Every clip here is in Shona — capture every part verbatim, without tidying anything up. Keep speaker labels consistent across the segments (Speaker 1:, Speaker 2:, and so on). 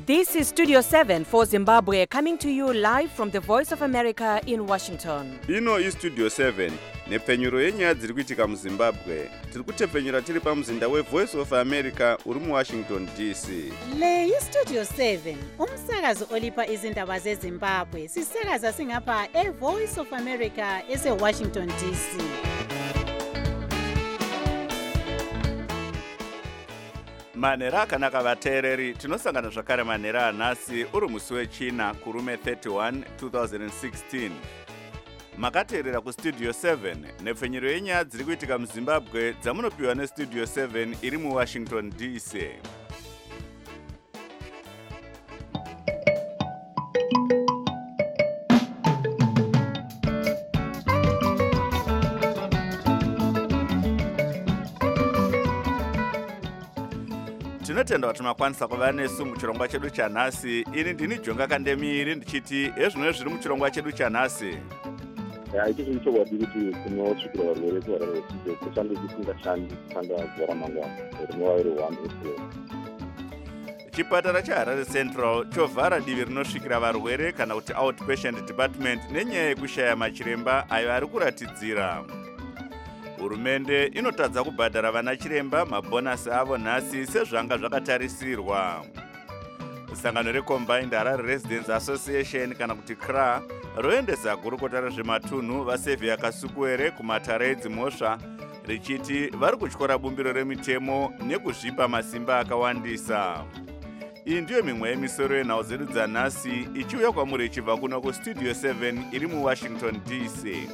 Speaker 1: This is Studio seven for Zimbabwe, coming to you live from the Voice of America in Washington.
Speaker 2: Ino is Studio seven, nepfenyuro yenyaya dziri kuitika muZimbabwe. Tiri kutepfenyura tiri pamuzinda weVoice of America uri muWashington D C.
Speaker 3: Le iStudio seven, umsakazo olipa izindaba zeZimbabwe. Sisakaza singapha eVoice of America eseWashington D C.
Speaker 2: Manhero akanaka vateereri, tinosangana zvakare manhero anhasi uri musi wechina kurume thirty-one twenty sixteen. Makateerera kuStudio seven, nepfenyuro yenyaya dziri kuitika muZimbabwe dzamunopiwa neStudio seven iri muWashington D C. Tinotenda kuti makwanisa kuva nesu muchirongwa chedu chanhasi. Ini ndini Jonga Kandemiri ndichiti ezvino zviri muchirongwa chedu chanhasi.
Speaker 4: Haiti zvinochokwadi kuti kunosvikira varwere kuvarara vechidoko kushande kusingashandi kupanda zuva ramangwana rinova iri one April.
Speaker 2: Chipatara chaHarare Central chovhara divi rinosvikira varwere kana kuti outpatient department nenyaya yekushaya machiremba ayo ari kuratidzira. Hurumende inotadza kubhadhara vana chiremba mabhonasi avo nhasi sezvanga zvakatarisirwa. Sangano reCombined Harare Residents Association kana kuti C R A roendesa gurukota rezvematunhu vaSevhia Kasukuwere kumatare eDzimhosva richiti vari kutyora bumbiro remitemo nekuzvipa masimba akawandisa. Iyi ndiyo mimwe yemisoro yenhau dzedu dzanhasi ichiuya kwamuri ichibva kuno kuStudio seven iri muWashington D C.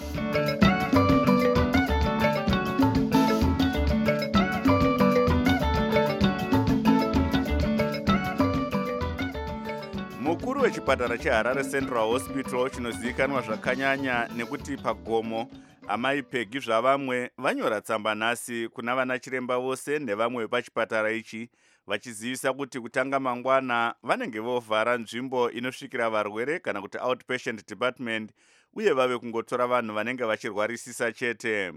Speaker 2: Mukuru wechipatara cheHarare Central Hospital chinozivikanwa zvakanyanya nekuti pagomo, amai Peggy Zvavamwe vanyora tsamba nhasi kuna vana chiremba vose nevamwe pachipatara ichi vachizivisa kuti kutanga mangwana vanenge vovhara nzvimbo inosvikira varwere kana kuti outpatient department uye vave kungotora vanhu vanenge vachirwarisisa chete.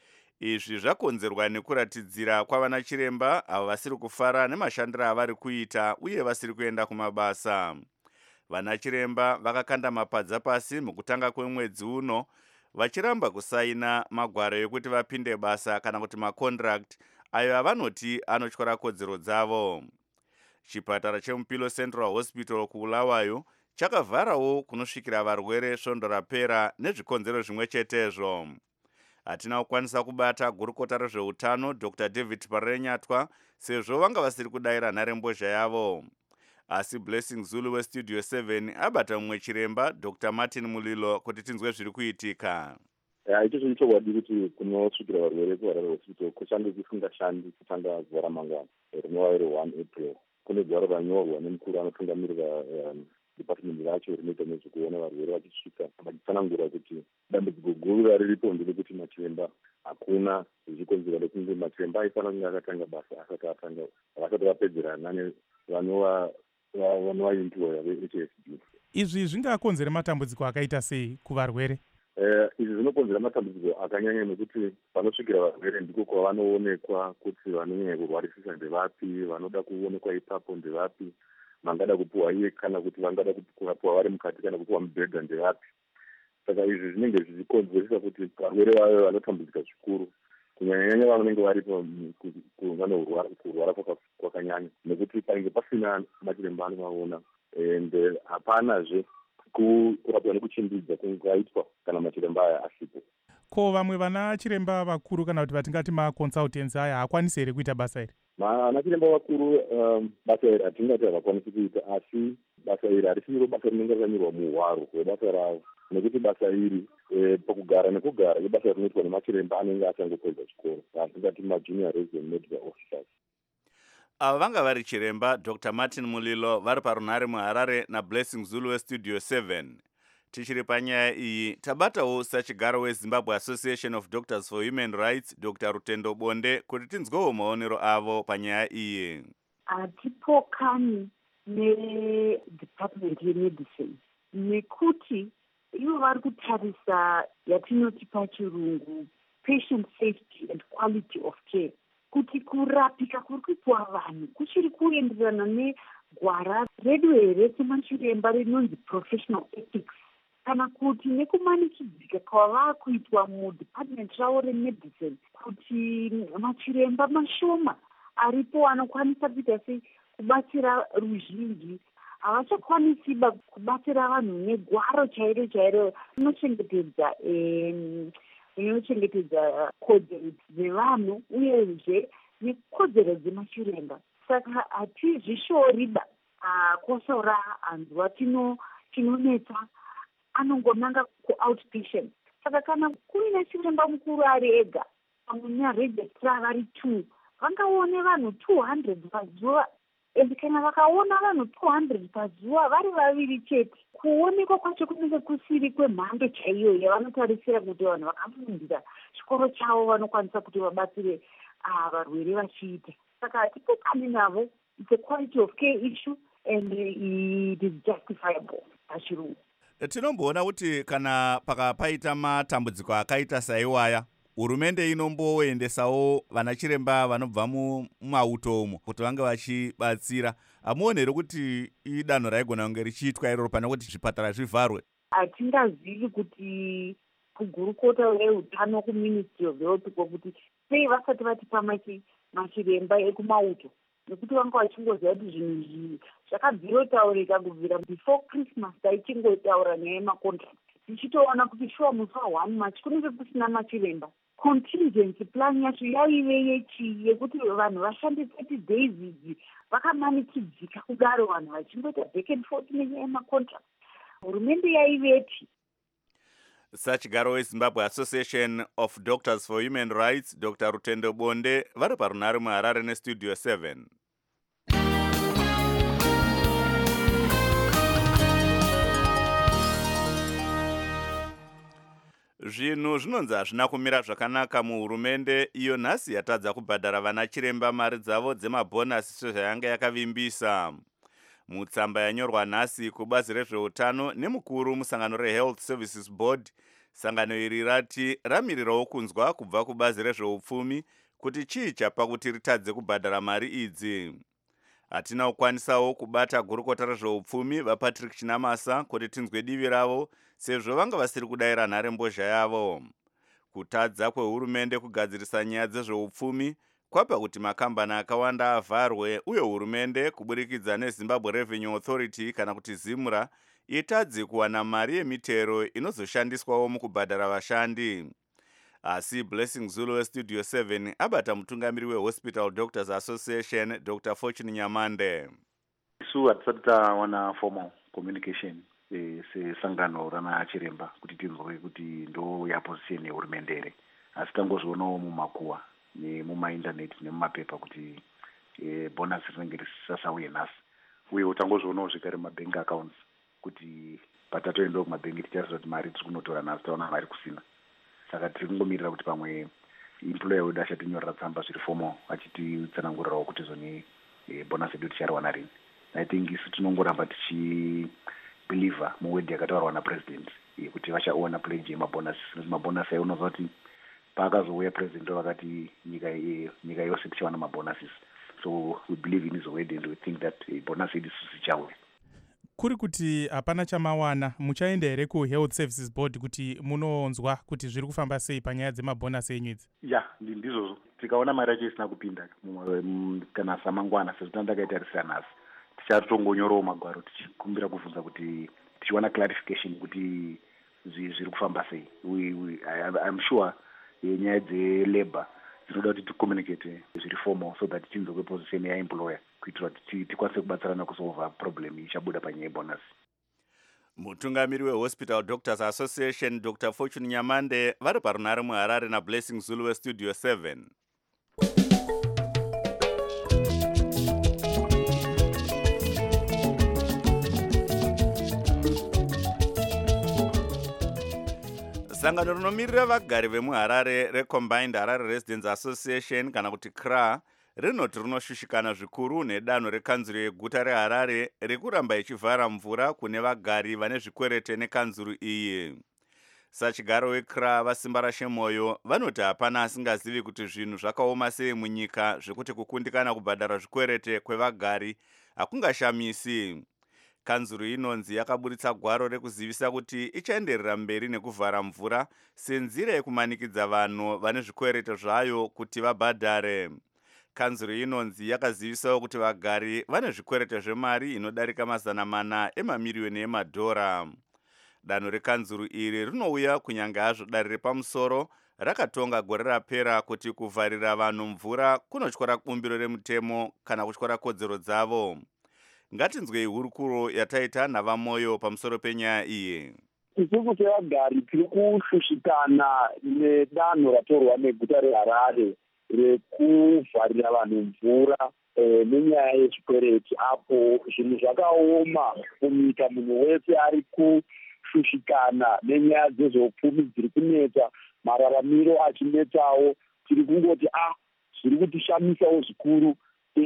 Speaker 2: Izvi zvakonzerwa nekuratidzira kwavana chiremba avo vasiri kufara nemashandiro avari kuita uye vasiri kuenda kumabasa. Vana chiremba vakakanda mapadza pasi mukutanga kwemwedzi uno vachiramba kusaina magwaro ekuti vapinde basa kana kuti macontract ayo avanoti anotyora kodzero dzavo. Chipatara cheMupilo Central Hospital kuBulawayo chakavharawo kunosvikira varwere svondo rapera nezvikonzero zvimwe chetezvo. Hatina kukwanisa kubata gurukota rezveutano Doctor David Parenyatwa sezvo vanga vasiri kudayira nharembozha yavo. Asi Blessing Zulu weStudio seven abata mumwe chiremba Doctor Martin Mulilo kuti tinzwe zviri kuitika.
Speaker 4: Haiti zvinochokwadi kuti kunosvikira varwere kuHarare Hospital kushande kusingashandi kupanda zuva ramangwana rinova iri one April. Kune gwaro ranyorwa nemukuru anotungamirira department racho rinoita nezvekuona varwere vachisvika vachitsanangura kuti dambudziko guru rariripo nderekuti machiremba hakuna, zvichikonzerwa nekunge machiremba aifanira kunge akatanga basa asati atanga vasati vapedzerana vanova vanovaemploya ve-H S D.
Speaker 5: Izvi zvingakonzera matambudziko akaita sei kuvarwere?
Speaker 4: Eh, izvi zvinokonzera matambudziko akanyanya nekuti panosvikira varwere ndiko kwavanoonekwa kuti vanonyanya kurwarisisa ndevapi, vanoda kuonekwa ipapo ndevapi, vangada kupuwa iye kana kuti vangada kupuwa vari mukati kana kupuwa mubhedha ndevapi. Saka izvi zvinenge zvichikonzeresa kuti varwere vave vanotambudzika zvikuru kunyanyanyanya vanenge vari kurwara kwakanyanya nekuti panenge pasina machiremba anovaona ende hapanazve kurapwa nekuchimbidza kungaitwa kana machiremba aya asipo.
Speaker 5: Ko vamwe vana chiremba vakuru kana kuti vatingati maconsultants aya hakwanisi here kuita basa iri?
Speaker 4: Vana chiremba vakuru basa iri hatingati havakwanisi kuita, asi basa iri harisiro basa rinenge rakanyorwa muhwaro hwebasa ravo, nekuti basa iri pakugara nekugara ibasa rinoitwa nemachiremba anenge achangopedza chikoro, hatingati majunior resident medical officers.
Speaker 2: Ava vanga vari chiremba Doctor Martin Mulilo vari parunhare muHarare naBlessing Zulu weStudio seven. Tichiri panyaya iyi tabatawo sachigaro weZimbabwe Association of Doctors for Human Rights Doctor Rutendo Bonde kuti tinzwewo maonero avo panyaya iyi.
Speaker 6: Hatipokani neDepartment yeMedicine nekuti ivo vari kutarisa yatinoti pachirungu patient safety and quality of care, kuti kurapika kuri kuitwa vanhu kuchiri kuenderana gwara redu here semachiremba rinonzi professional ethics, kana kuti nekumanikidzika kwava kuitwa mudepartment ravo remedicine, kuti machiremba mashoma aripo anokwanisa kuita sei kubatsira ruzhinji havachakwanisiba kubatsira vanhu negwaro chairo chairo rinochengetedza rinochengetedza kodzero dzevanhu uyezve nekodzero dzemachiremba. Saka hatizvishoriba kosora hanzwa tinonetsa anongonanga kuoutpatient. Saka kana kuine chiremba mukuru ari ega pamwe naregistrar vari two vangaone vanhu two hundred pazuva, ende kana vakaona vanhu two hundred pazuva vari vaviri chete, kuonekwa kwacho kunenge kusiri kwemhando chaiyo yavanotarisira kuti vanhu vakafundira chikoro chavo vanokwanisa kuti vabatsire varwere vachiita. Saka hatipokani navo. It's a quality of care issue and it is justifiable pachirungu.
Speaker 2: Tinomboona kuti kana pakapaita matambudziko akaita saiwaya, hurumende inomboendesawo vanachiremba vanobva mumauto umo kuti vange vachibatsira. Hamuonere kuti idanho raigona kunge richiitwa iroro pane kuti zvipatara zvivharwe?
Speaker 6: Hatingazivi kuti kugurukota reutano kuministry of health kuti sei vasati vatipa machiremba ekumauto, nekuti vanga vachingoziva kuti zvinhu zvinhu zvakabvirotaurika kubvira before Christmas. Taichingotaura nyaya yemacontract tichitoona kuti shuwa musi wa1 March kunenge kusina machiremba. Contingency plan yacho yaive yechi yekuti vanhu vashande thirty days idzi vakamanikidzika kudaro, vanhu vachingoita back and forth nenyaya yemacontract. Hurumende yaiveti.
Speaker 2: Sachigaro weZimbabwe Association of Doctors for Human Rights, Doctor Rutendo Bonde, vari parunare muHarare nestudio seven. Zvinhu zvinonzi hazvina kumira zvakanaka muhurumende iyo nhasi yatadza kubhadhara vanachiremba mari dzavo dzemabhonasi sezvayanga yakavimbisa. Mutsamba yanyorwa nhasi kubazi rezveutano nemukuru musangano reHealth Services Board, sangano iri rati ramirirawo kunzwa kubva kubazi rezveupfumi kuti chii chapa kuti ritadze kubhadhara mari idzi. Hatina kukwanisawo kubata gurukota rezveupfumi vaPatrick Chinamasa kuti tinzwe divi ravo sezvo vanga vasiri kudayira nhare mbozha yavo. Kutadza kwehurumende kugadzirisa nyaya dzezveupfumi kwapa kuti makambani akawanda avharwe uye hurumende kuburikidza neZimbabwe Revenue Authority kana kuti ZIMRA itadzi kuwana mari yemitero inozoshandiswawo mukubhadhara vashandi. Asi Blessing Zulu westudio seven abata mutungamiri weHospital Doctors Association Doctor Fortune Nyamande.
Speaker 7: Isu hatisati tawana formal communication sesangano ranachiremba kuti tinzwe kuti ndo yaposition yehurumende, asi tangozvionawo mumakuwa nemumaindaneti nemumapepa kuti bonus rinenge risasauye nhasi, uye tangozvionawo zvekare mabank accounts kuti patatoendawo kumabhengi tichaziva kuti mari tiri kunotora nhasi taona mari kusina. Saka tiri kungomirira kuti pamwe employer wedu achatinyorera tsamba zviri formal achititsanangurirawo kuti zoni bonus yedu tichariwana rini. I think isu tinongoramba tichibeliever muwedhi yakataurwa napresident kuti vachaona pledge yemabonus. Mabonus ayo unoziva kuti paakazouya president vakati nyika nyika yose tichawana mabonuses. So we believe in his word and we think that bonus yedu sichauya.
Speaker 5: Kuri kuti hapana chamawana, muchaenda here kuHealth Services Board kuti munonzwa kuti zviri kufamba sei panyaya dzemabhonasi enyu idzi?
Speaker 7: Ya, ndizvozvo. Tikaona mari yacho isina kupinda kana samangwana sezvo tandakaitarisira nhasi, tichatongonyorowo magwaro tichikumbira kubvunza kuti tichiwana clarification kuti zviri kufamba sei. I'm sure nyaya dzelabor dzinoda kuti ticommunicate zviri formal so that tinzwe kweposition yaemployer kuitira kuti tikwanise kubatsirana kusolva problem ichabuda panyaya yebonus.
Speaker 2: Mutungamiri weHospital Doctors Association Doctor Fortune Nyamande vari parunare muHarare naBlessing Zulu westudio seven. Sangano rinomirira vagari vemuHarare reCombined Harare Residents Association kana kuti C R A rinoti rinoshushikana zvikuru nedanho rekanzuro yeguta reHarare rekuramba ichivhara mvura kune vagari vane zvikwerete nekanzuro iyi. Sachigaro weC R A vasimba rashe moyo vanoti hapana asingazivi kuti zvinhu zvakaoma sei munyika zvekuti kukundikana kubhadhara zvikwerete kwevagari hakungashamisi. Kanzuru inonzi yakaburitsa gwaro rekuzivisa kuti ichaenderera mberi nekuvhara mvura senzira yekumanikidza vanhu vane zvikwereto zvayo kuti vabhadhare. Kanzuru inonzi yakazivisawo kuti vagari vane zvikwereto zvemari inodarika mazana mana emamiriyoni emadhora. Danho rekanzuru iri rinouya kunyange hazvo dare repamusoro rakatonga gore rapera kuti kuvharira vanhu mvura kunotyora bumbiro remutemo kana kutyora kodzero dzavo. Ngatinzwei hurukuro yataita navamoyo pamusoro penyaya iyi.
Speaker 4: Isusu sevagari tiri kushushikana nedanho ratorwa neguta reHarare rekuvharira vanhu mvura nenyaya yechikwereti, apo zvinhu zvakaoma kunyika. Munhu wese ari kushushikana nenyaya dzezveupfumi dziri kunetsa, mararamiro achinetsawo. Tiri kungoti ah zviri kutishamisawo zvikuru,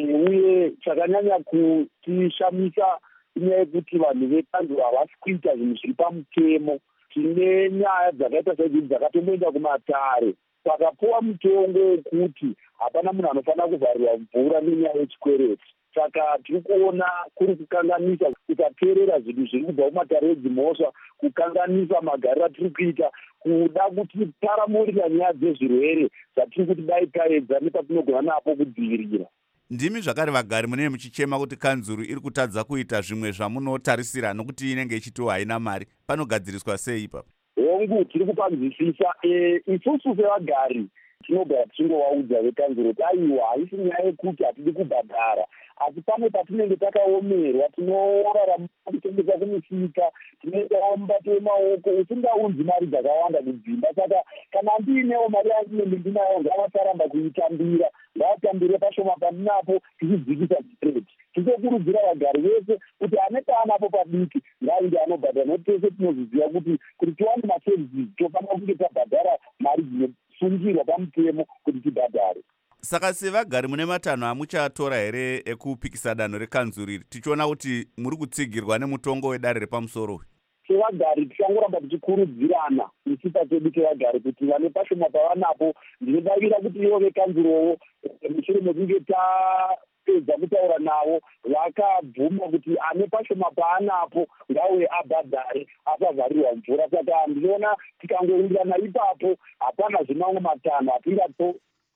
Speaker 4: uye chakanyanya kutishamisa inyaya yekuti vanhu vekanzuru havasi kuita zvinhu zviri pamutemo. Tine nyaya dzakaita saidzi dzakatomboenda kumatare pakapuwa mutongo wekuti hapana munhu anofanira kuvharirwa mvura nenyaya yechikwereti. Saka tiri kuona kuri kukanganisa kusateerera zvinhu zviri kubva kumatare edzimhosva, kukanganisa magariro atiri kuita, kuda kuti taramurira nyaya dzezvirwere zvatiri kuti dai taedza nepatinogona napo kudzivirira.
Speaker 2: Ndimi zvakare vagari munenge muchichema kuti kanzuru iri kutadza kuita zvimwe zvamunotarisira nokuti inenge ichitiwo haina mari. Panogadziriswa sei ipapo?
Speaker 4: Hongu tiri kupanzwisisa. Isusu sevagari tinogara tichingovaudza vekanzuro kuti aiwa haisi nyaya yekuti hatidi kubhadhara, asi pane patinenge takaomerwa tinorarama kutengesa kumisika, tinoitawo mubato wemaoko usingaunzi mari dzakawanda kudzimba. Saka kana ndiinewo mari yandinenge ndinayo ngavasaramba kuitambira, ngavatambire pashoma pandinapo tichidzikisa chikwereti. Tichokurudzira vagari vese kuti ane paanapo padiki ngainge anobhadhara, nokuti tese tinozviziva kuti kuti tiwane maservices tofanira kunge tabhadhara mari dzinosungirwa pamutemo kuti tibhadhare.
Speaker 2: Saka sevagari mune matanho amuchatora here ekupikisa danho rekanzuru iri, tichiona kuti muri kutsigirwa nemutongo wedare repamusoro?
Speaker 4: Sevagari tichangoramba tichikurudzirana nesipa chedu chevagari kuti vane pashoma pavanapo, ndinodavira kuti ivo vekanzurowo mushure mekunge tapedza kutaura navo vakabvuma kuti ane pashoma paanapo ngauye abhadhare asavharirwa mvura. Saka ndinoona tikangowirirana ipapo hapana zvimamwe matanho atingato.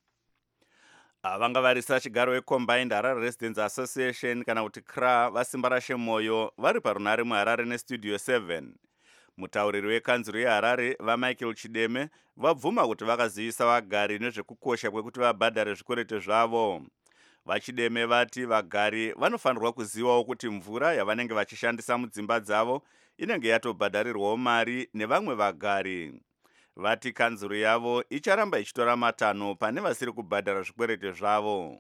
Speaker 2: Vanga varisa chigaro weCombined Harare Residents Association kana kuti C R A vasimba rashe moyo vari parunare muHarare nestudio seven. Mutauriri wekanzuru yeHarare vaMichael Chideme vabvuma kuti vakazivisa vagari nezvekukosha kwekuti vabhadhare zvikwereto zvavo. VaChideme vati vagari vanofanirwa kuzivawo kuti mvura yavanenge vachishandisa mudzimba dzavo inenge yatobhadharirwawo mari nevamwe vagari. Vati kanzuru yavo icharamba ichitora matanho pane vasiri kubhadhara zvikwereto zvavo.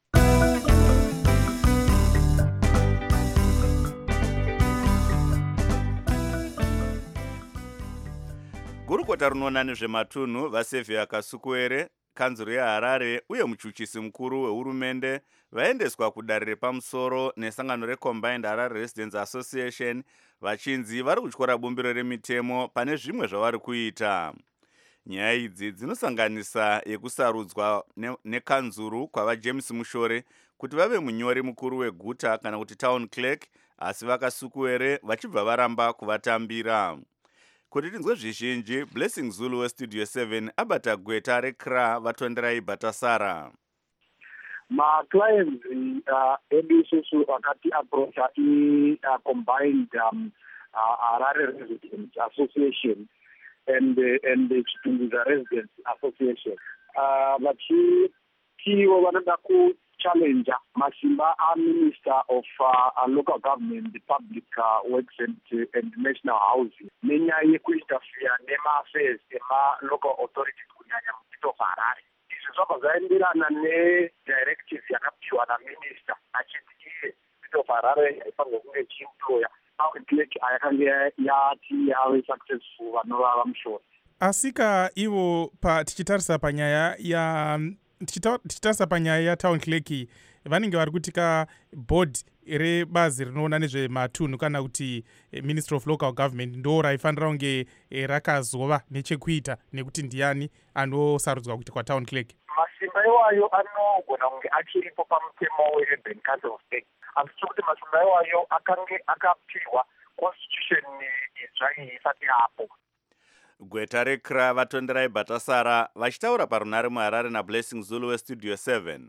Speaker 2: Gurukota rinoona nezvematunhu vaSevia Kasukuwere, kanzuru yeHarare uye muchuchisi mukuru wehurumende vaendeswa kudare repamusoro nesangano reCombined Harare Residents Association vachinzi vari kutyora bumbiro remitemo pane zvimwe zvavari kuita. Nyaya idzi dzinosanganisa yekusarudzwa nekanzuru kwava James Mushore kuti vave munyori mukuru weguta kana kuti town clerk, asi vaKasukuwere vachibva varamba kuvatambira. Kuti tinzwe zvizhinji, Blessing Zulu westudio seven abata gweta reC R A vatonderai Batasara.
Speaker 8: Ma-clients edu isusu akati approacha i-Combined Harare Residents Association and and the Chitunguza Residents Association. Vachitiwo vanoda kuchallenge masimba a Minister of uh, Local Government, the Public uh, Works and, and National Housing nenyaya yekuinterfere nema-affairs ema-local authorities kunyanya muPito Harare. Izvi zvabva zvaenderana ne-directive yakapiwa naMinista achiti iye Pito Harare haifanirwa kunge chiemployer clerk ayakange yati yave successful vanorava mushoro.
Speaker 5: Asika ivo pa tichitarisa panyaya ya tichitarisa panyaya ya town clerk vanenge vari kutika board rebazi rinoona nezvematunhu kana kuti Ministry of Local Government ndo raifanira kunge rakazova nechekuita nekuti ndiani anosarudzwa kuti kwa town clerk.
Speaker 8: Masimba iwayo anogona kunge achiripo pamutemo weUrban Council of State. handiti kuti masimba iwayo akange akapiwa constitution itsva iyi isati yapo.
Speaker 2: Gweta rekra vatonderai Bhatasara vachitaura parunare muHarare naBlessing Zulu weStudio seven.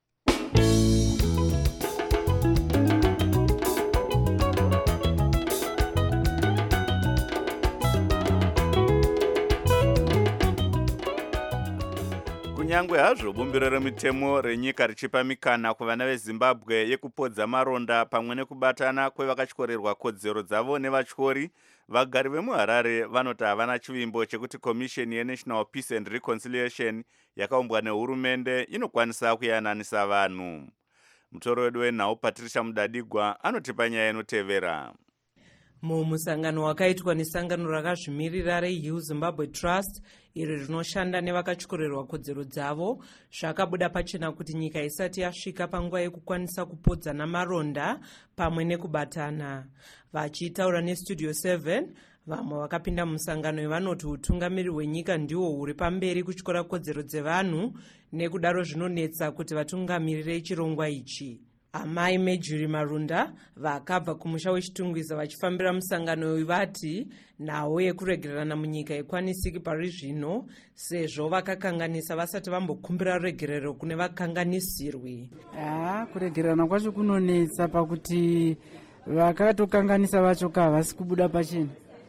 Speaker 2: Kunyangwe hazvo bumbiro remitemo renyika richipa mikana kuvana veZimbabwe yekupodza maronda pamwe nekubatana kwevakatyorerwa kodzero dzavo nevatyori, vagari vemuHarare vanoti havana chivimbo chekuti komisheni yeNational Peace and Reconciliation yakaumbwa nehurumende inokwanisa kuyananisa vanhu. Mutoro wedu wenhau Patricia Mudadigwa anotipa nyaya inotevera.
Speaker 9: Mumusangano wakaitwa nesangano rakazvimirira reHill Zimbabwe Trust iro rinoshanda nevakatyorerwa kodzero dzavo, zvakabuda pachena kuti nyika isati yasvika panguva yekukwanisa kupodza namaronda pamwe nekubatana. Vachitaura neStudio seven, vamwe vakapinda musangano yevanoti utungamiri hwenyika ndiwo huri pamberi kutyora kodzero dzevanhu, nekudaro zvinonetsa kuti vatungamirire chirongwa ichi. Amai Mejuri Marunda vakabva kumusha wechitungwiza vachifambira musangano uyu vati nawo yekuregererana munyika ikwanisiki pari zvino, sezvo vakakanganisa vasati vambokumbira ruregerero kune vakanganisirwi.
Speaker 10: Ah, kuregererana kwacho kunonetsa pakuti vakatokanganisa vacho havasi kubuda pachena.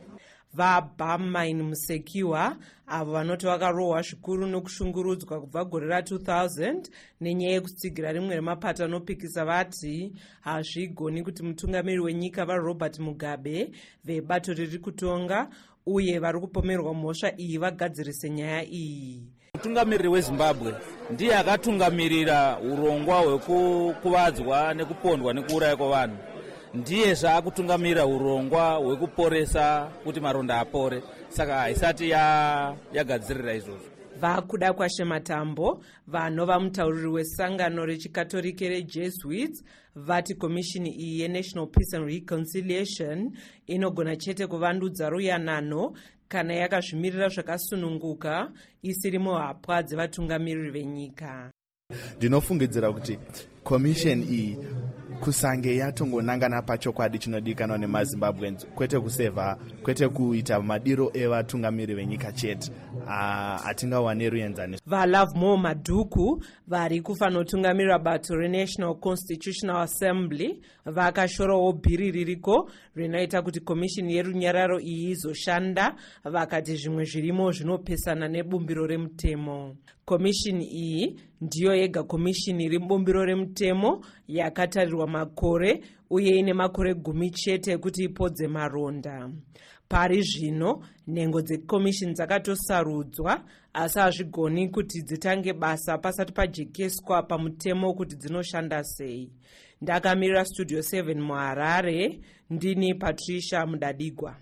Speaker 9: VaBamain Musekiwa avo vanoti vakarohwa zvikuru nokushungurudzwa kubva gore ra two thousand nenyaya yekutsigira rimwe remapata anopikisa vati hazvigoni kuti mutungamiri wenyika vaRobert Mugabe vebato riri kutonga uye vari kupomerwa mhosva iyi vagadzirise nyaya iyi.
Speaker 11: Mutungamiriri weZimbabwe ndiye akatungamirira urongwa hwekukuvadzwa nekupondwa nekuuraya kwavanhu. Ndiye zvaakutungamirira urongwa hwekuporesa kuti maronda apore, saka haisati yagadzirira izvozvo.
Speaker 9: Vakuda kwaShematambo vanova mutauriri wesangano rechikatolike reJesuits vati komishini iyi yeNational Peace and Reconciliation inogona chete kuvandudza ruyanano kana yakazvimirira zvakasununguka isiri muhapwa dzevatungamiriri venyika.
Speaker 12: Ndinofungidzira kuti komisheni iyi kusange yatongonangana pachokwadi chinodikanwa nemaZimbabweans, kwete kusevha, kwete kuita madiro evatungamiri venyika chete, hatingawani ruenzani.
Speaker 9: VaLove More Madhuku vari kufanotungamirira bato reNational Constitutional Assembly vakashorawo bhiri ririko rinoita kuti komishini yerunyararo iyi izoshanda, vakati zvimwe zvirimo zvinopesana nebumbiro remutemo. Komishini iyi ndiyo yega komishini iri mubumbiro remutemo yakatarirwa makore uye ine makore gumi chete kuti ipodze maronda. Pari zvino nhengo dzekomishini dzakatosarudzwa, asi hazvigoni kuti dzitange basa pasati pajekeswa pamutemo kuti dzinoshanda sei. Ndakamirira Studio seven muHarare, ndini Patricia Mudadigwa.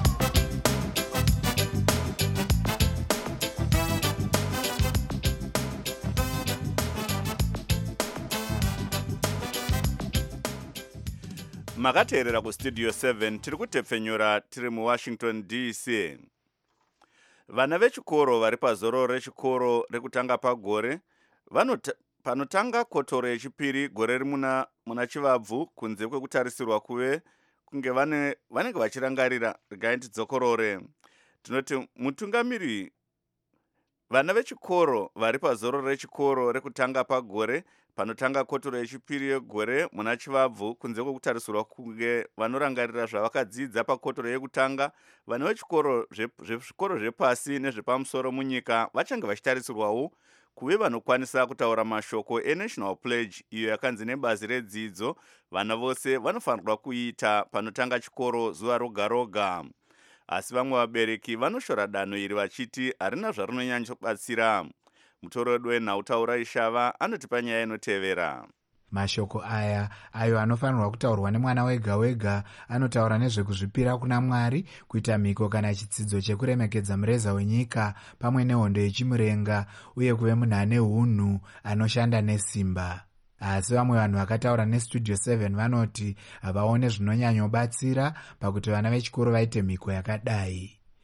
Speaker 2: Makateerera kuStudio seven tiri kutepfenyura tiri muWashington D C. Vana vechikoro vari pazororo rechikoro rekutanga pagore vanota panotanga kotoro yechipiri gore rimuna muna chivabvu kunze kwekutarisirwa kuve kunge vane vanenge vachirangarira rigaiti dzokorore. Tinoti mutungamiri vana vechikoro vari pazororo rechikoro rekutanga pagore panotanga kotoro yechipiri yegore muna chivabvu kunze kwekutarisirwa kunge vanorangarira zvavakadzidza pakotoro yekutanga, vana vechikoro zvezvikoro zvepasi nezvepamusoro munyika vachange vachitarisirwawo kuve vanokwanisa kutaura mashoko eNational Pledge iyo yakanzi nebazi redzidzo vana vose vanofanirwa kuita panotanga chikoro zuva roga roga. Asi vamwe vabereki vanoshora danho iri vachiti harina zvarinonyanyobatsira. Mutoro wedu wenhau Taura Ishava anotipa nyaya inotevera.
Speaker 13: Mashoko aya ayo anofanirwa kutaurwa nemwana wega wega anotaura nezvekuzvipira kuna Mwari, kuita mhiko kana chitsidzo chekuremekedza mureza wenyika pamwe nehondo yechimurenga uye kuve munhu ane hunhu anoshanda nesimba. Asi vamwe vanhu vakataura neStudio seven vanoti havaone zvinonyanyobatsira pakuti vana vechikoro vaite mhiko yakadai.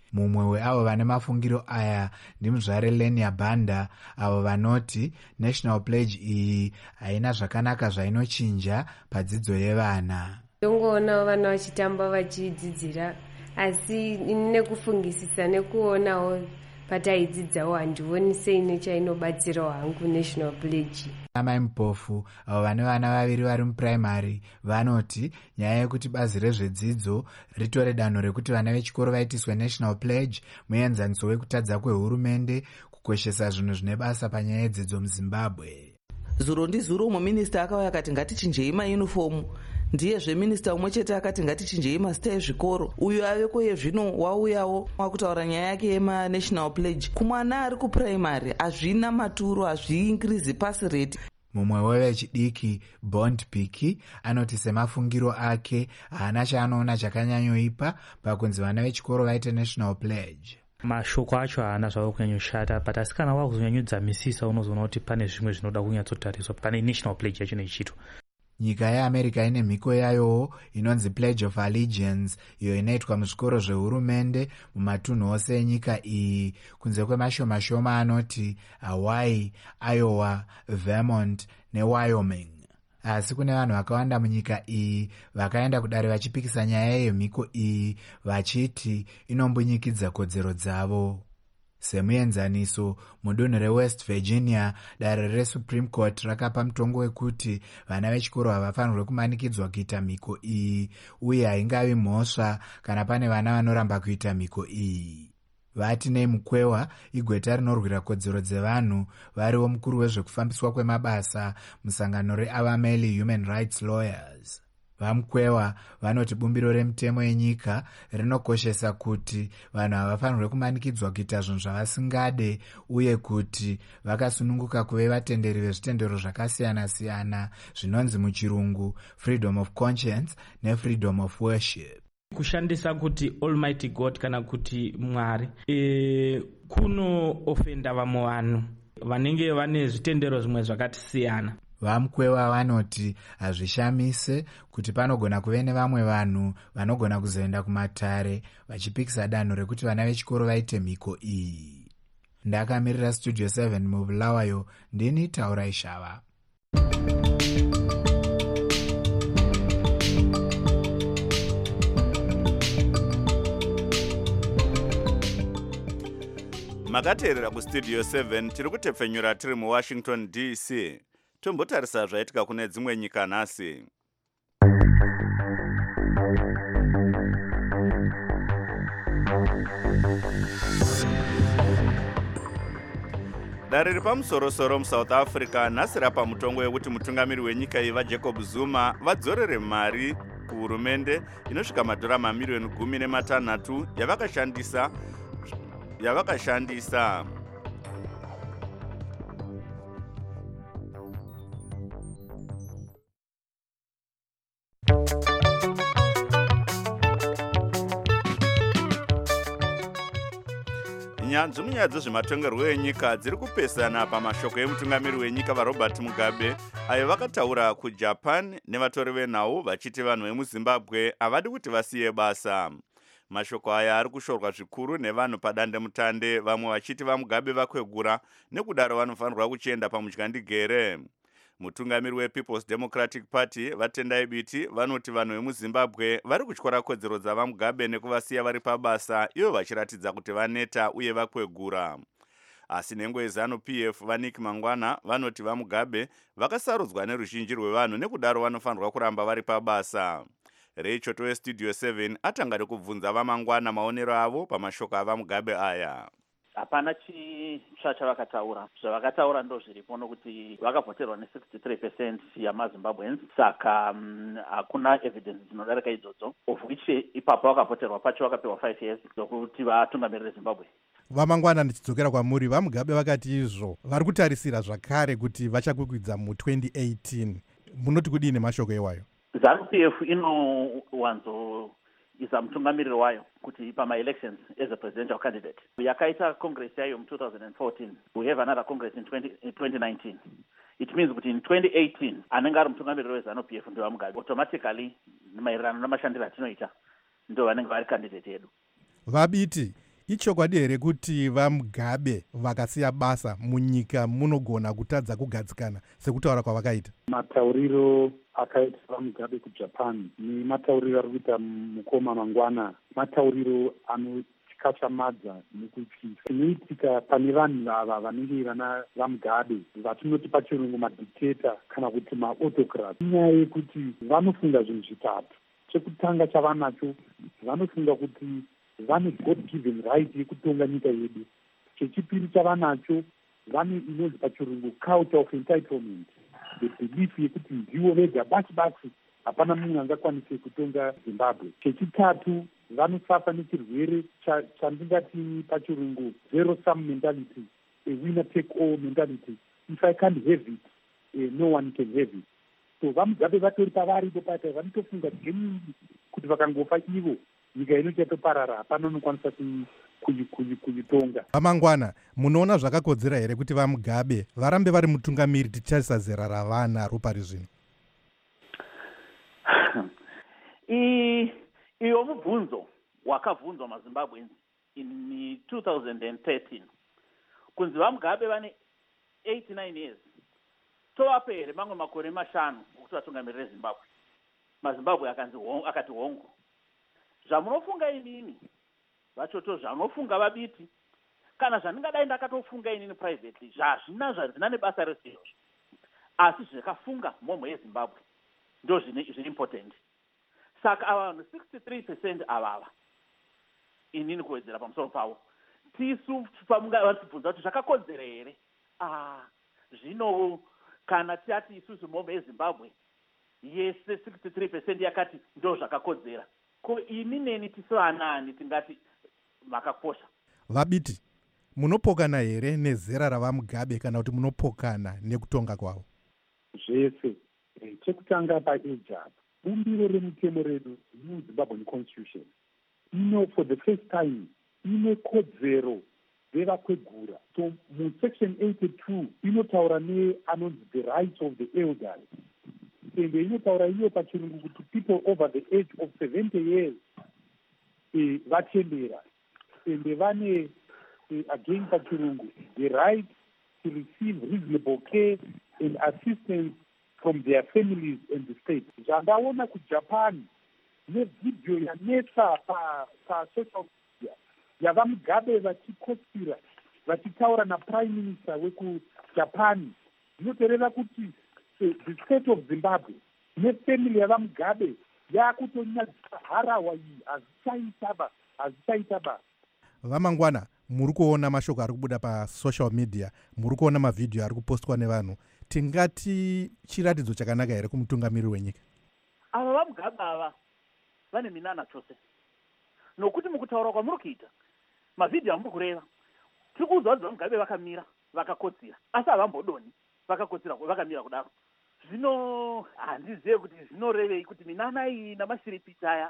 Speaker 13: mumwe weavo vane mafungiro aya ndimuzvare Lenia Banda, avo vanoti national pledge iyi haina zvakanaka zvainochinja padzidzo yevana.
Speaker 14: Ndongoona vana vachitamba vachidzidzira, asi nekufungisisa nekuonawo pataidzidzawo handioni seine chainobatsirawo hangu national pledge.
Speaker 13: Amai Mpofu, avo vane vana vaviri vari mupuraimari, vanoti nyaya yekuti bazi rezvedzidzo ritore danho rekuti vana vechikoro vaitiswe national pledge muenzaniso wekutadza kwehurumende kukoshesa zvinhu zvine basa panyaya yedzidzo muZimbabwe.
Speaker 15: Zuro ndizuro umwe minista akauya akati ngatichinjei mayunifomu, ndiye zveminista umwe chete akati ngatichinjei mazita ezvikoro. Uyu aveko yezvino wauyawo wakutaura nyaya yake yema-national pledge. Kumwana ari kupuraimari hazvina maturo, hazviinkirizi pasi rate.
Speaker 13: Mumwe wevechidiki Bond Piki anoti semafungiro ake haana chaanoona chakanyanyoipa pakunzi vana vechikoro vaite national pledge.
Speaker 16: Mashoko acho haana zvavo kunyanyoshata, but asi kana wakuzonyanyudzamisisa unozoona kuti pane zvimwe zvinoda kunyatsotariswa pane national pledge yacho ichiitwa.
Speaker 13: Nyika yeAmerica ine mhiko yayowo inonzi Pledge of Allegiance, iyo inoitwa muzvikoro zvehurumende mumatunhu ose enyika iyi, kunze kwemashoma-shoma anoti Hawaii, Iowa, Vermont neWyoming. Asi kune vanhu vakawanda munyika iyi vakaenda kudare vachipikisa nyaya yemhiko iyi vachiti inombunyikidzwa kodzero dzavo. Semuenzaniso, mudunhu reWest Virginia, dare reSupreme Court rakapa mutongo wekuti vana vechikoro havafanirwe kumanikidzwa kuita mhiko iyi, uye haingavi mhosva kana pane vana vanoramba kuita mhiko iyi. Vati Mukwewa, igweta rinorwira kodzero dzevanhu, variwo mukuru wezvekufambiswa kwemabasa musangano reAvameli Human Rights Lawyers. Vamukwewa vanoti bumbiro remutemo yenyika rinokoshesa kuti vanhu havafanirwe kumanikidzwa kuita zvinhu zvavasingade, uye kuti vakasununguka kuve vatenderi vezvitendero zvakasiyana-siyana zvinonzi muchirungu freedom of conscience nefreedom of worship.
Speaker 16: Kushandisa kuti Almighty God kana kuti Mwari e, kuno ofenda vamwe vanhu vanenge vane zvitendero zvimwe zvakatisiyana.
Speaker 13: Vamukwewa vanoti hazvishamise kuti panogona kuve nevamwe vanhu vanogona kuzoenda kumatare vachipikisa danho rekuti vana vechikoro vaite mhiko iyi. Ndakamirira Studio seven mubulawayo, ndini Taura Ishava.
Speaker 2: Makateerera kustudio seven tiri kutepfenyura tiri muWashington D C. Tombotarisa zvaitika kune dzimwe nyika nhasi. Dare riri pamusoro-soro muSouth Africa nhasi rapa mutongo wekuti mutungamiri wenyika iyi vaJacob Zuma vadzorere mari kuhurumende inosvika madhora mamiriyoni gumi nematanhatu yavakashandisa yavakashandisa nyanzvi munyaya dzezvematongerwo enyika dziri kupesana pamashoko emutungamiri wenyika vaRobert Mugabe ayo vakataura kuJapan nevatori venhau vachiti vanhu vemuZimbabwe havadi kuti vasiye basa. Mashoko aya ari kushorwa zvikuru nevanhu padandemutande, vamwe vachiti vaMugabe vakwegura nekudaro vanofanirwa kuchienda pamudyandigere. Mutungamiri wePeople's Democratic Party vatendai biti vanoti vanhu vemuZimbabwe vari kutyora kodzero dzavaMugabe nekuvasiya vari pabasa, ivo vachiratidza kuti vaneta uye vakwegura. Asi nhengo yeZanu-P F vaNick Mangwana vanoti vaMugabe vakasarudzwa neruzhinji rwevanhu nekudaro vanofanirwa kuramba vari pabasa. Rachel weStudio seven atanga nekubvunza vaMangwana maonero avo pamashoko avaMugabe aya.
Speaker 17: Hapana chitsva chavakataura. Zvavakataura ndo zviripo nokuti vakavhoterwa ne-sixty-three percent yamaZimbabweans, saka hakuna um, evidence dzinodarika idzodzo, of which ipapo vakavhoterwa pacho vakapewa five years zokuti vatungamirire Zimbabwe.
Speaker 18: Vamangwana ndichidzokera kwamuri, vaMugabe vakati izvo vari kutarisira zvakare kuti vachakwikwidza mu twenty eighteen. Munoti kudini mashoko ewayo?
Speaker 17: Zanu-P F inowanzo isa mutungamiriri wayo kuti pama-elections as a presidential candidate. Yakaita congress yayo mu two thousand fourteen. We have another congress in twenty nineteen. It means kuti in twenty eighteen anenge ari mutungamiriri weZanu-P F ndevaMugabe. Automatically maererano namashandiro atinoita ndo vanenge vari candidate yedu.
Speaker 18: Vabiti, ichokwadi here kuti vamugabe vakasiya basa munyika munogona kutadza kugadzikana sekutaura kwavakaita?
Speaker 19: Matauriro akaita vamugabe kujapan nematauriro ari kuita mukoma mangwana matauriro anotyatyamadza nekutyisa. Zvinoitika pane vanhu ava vanenge vana vamugabe vatinoti pachirungu madictator kana kuti maautocrat, inyaya yekuti vanofunga zvinhu zvitatu. Chekutanga chavanacho, vanofunga kuti vane god given right yekutonga nyika yedu. Chechipiri chavanacho, vane inonzi pachirungu culture of entitlement, the belief yekuti ndivo vega basi basi hapana munhu angakwanise kutonga Zimbabwe. Chechitatu, vanofafa nechirwere chandingati pachirungu zero sum mentality, a winner take all mentality. If I can't have it, uh, no one can have it. So vamugabe vatori pavaripo pata vanotofunga genuinely kuti vakangofa ivo nyika ino chatoparara hapana unokwanisa kuitonga.
Speaker 18: Vamangwana, munoona zvakakodzera here kuti vamugabe varambe vari mutungamiri tichitarisa zera ravana rupari zvino?
Speaker 17: Iyo mubvunzo wakabvunzwa maZimbabweans in two thousand thirteen kunzi vamugabe vane eighty-nine years tovape here mamwe makore mashanu okuti vatungamirire Zimbabwe. maZimbabwe akanzi akati hongu, zvamunofunga inini vachoto zvanofunga vabiti kana zvandingadai ndakatofunga inini privately zvazvina zvazvina nebasa rese izvozvo, asi zvakafunga mhomho yeZimbabwe ndo zviri important. Saka ava vanhu sixty-three percent avava inini kuwedzera pamusoro pavo tisu pamungavatibvunza kuti zvakakodzera here. Ah, zvino kana tiati isusu mhomho yeZimbabwe yese sixty-three percent yakati ndo zvakakodzera, ko ini neni tisivanani tingati makakosha?
Speaker 18: Vabiti, munopokana here nezera ravamugabe kana kuti munopokana nekutonga kwavo?
Speaker 19: Zvese. Chekutanga paage apa, bumbiro remutemo redu muZimbabwean constitution ino for the first time ine kodzero yevakwegura. So musection eighty-two inotaura neanonzi the rights of the elderly, ende inotaura iyo pachirungu kuti people over the age of seventy years vachembera ende vane again pachirungu the right to receive reasonable care and assistance from their families and the state. Zvandaona kuJapan nevidhio yanetsa pasocial media yavamugabe vachikotsira vachitaura naprime minister wekuJapan zvinotoreva kuti the state of Zimbabwe nefamily yavamugabe yakutonyadzisa harawa iyi hazvichaitaba hazvichaitaba.
Speaker 18: Vamangwana, muri kuona mashoko ari kubuda pasocial media, muri kuona mavhidhiyo ari kupostwa nevanhu, tingati chiratidzo chakanaka here kumutungamiri wenyika?
Speaker 17: Ava vamugabe ava vane minana chose, nokuti mukutaura kwamuri kuita mavhidhiyo amuri kureva tiri kuudzwa kuti vamugabe vakamira vakakotsira, asi havambodoni vakakotsira vakamira kudaro. Zvino handizive kuti zvinorevei kuti minana iyi namashiripiti aya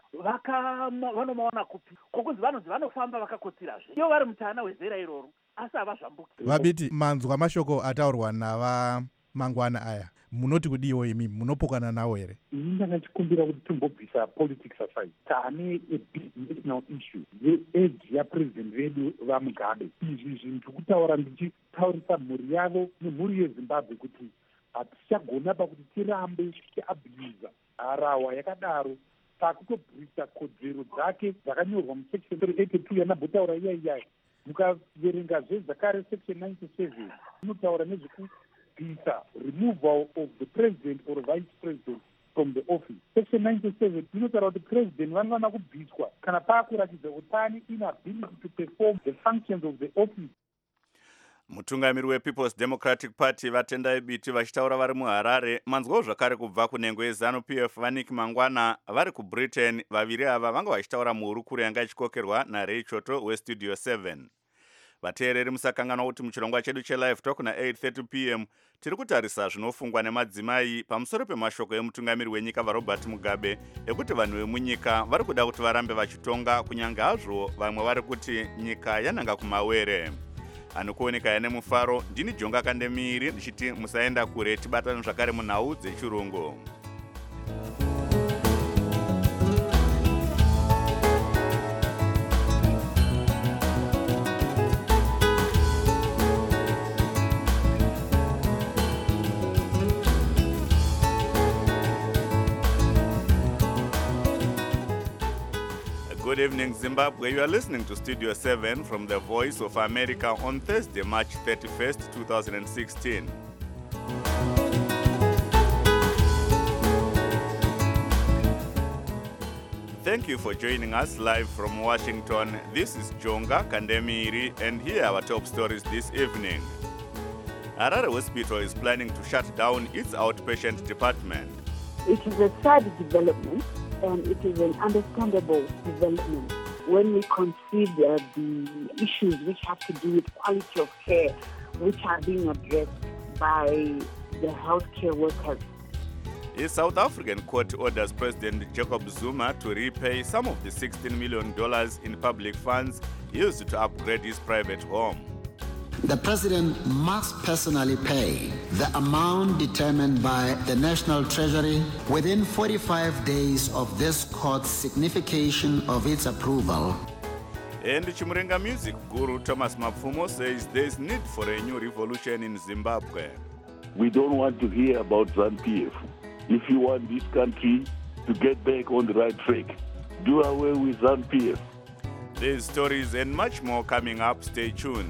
Speaker 17: vanomaona kupi, kokunzi vanonzi vanofamba vakakotsirazve ivo vari mutana wezera iroro, asi havazvambuki.
Speaker 18: Vabiti, manzwa mashoko ataurwa nava mangwana aya, munoti kudiwo imi, munopokana nawo here?
Speaker 19: Ini ndanga chikumbira kuti timbobvisa politics aside, taane a big national issue yeage yapresident vedu vamugabe. Izvi zvinhu tikutaura ndichitaurisa mhuri yavo nemhuri yeZimbabwe kuti hatichagona pakuti tirambe tichiabusa harawa yakadaro pakutobvisa kodzero dzake dzakanyorwa musection eighty-two yanambotaura iya iyaya. Mukaverenga zvezakare section ninety-seven inotaura nezvekubvisa removal of the president or vice president from the office. Section ninety-seven inotaura kuti president vanofanira kubviswa kana paakuratidza kuti paane inability to perform the functions of the office.
Speaker 2: Mutungamiri wePeople's Democratic Party vatendai biti vachitaura vari muHarare. Manzwawo zvakare kubva kunhengo yeZanu P F Vanik Mangwana vari kuBritain. Vaviri ava vanga vachitaura muhurukuro yanga ichikokerwa naRay Choto weStudio seven. Vateereri musakanganwa kuti muchirongwa chedu chelive talk na eight thirty p m tiri kutarisa zvinofungwa nemadzimai pamusoro pemashoko emutungamiri wenyika vaRobert Mugabe ekuti vanhu vemunyika vari kuda kuti varambe vachitonga kunyange hazvo vamwe vari kuti nyika yananga kumawere. Anokuoneka yane mufaro, ndini Jonga Kandemiri ndichiti musaenda kure, tibatane zvakare munhau dzechirungu. Good evening, Zimbabwe. You are listening to Studio seven from the Voice of America on Thursday, March thirty-first, twenty sixteen. Thank you for joining us live from Washington. This is Jonga Kandemiri, and here are our top stories this evening. Harare Hospital is planning to shut down its outpatient department.
Speaker 6: It is a sad development, and it is an understandable development when we consider the issues which have to do with quality of care, which are being addressed by the healthcare workers.
Speaker 2: A South African court orders President Jacob Zuma to repay some of the sixteen million dollars in public funds used to upgrade his private home.
Speaker 20: The President must personally pay the amount determined by the National Treasury within forty-five days of this court's signification of its approval.
Speaker 2: And Chimurenga music guru Thomas Mapfumo says there is need for a new revolution in Zimbabwe.
Speaker 21: We don't want to hear about ZANU-P F. If you want this country to get back on the right track, do away with ZANU-P F.
Speaker 2: There's stories and much more coming up. Stay tuned.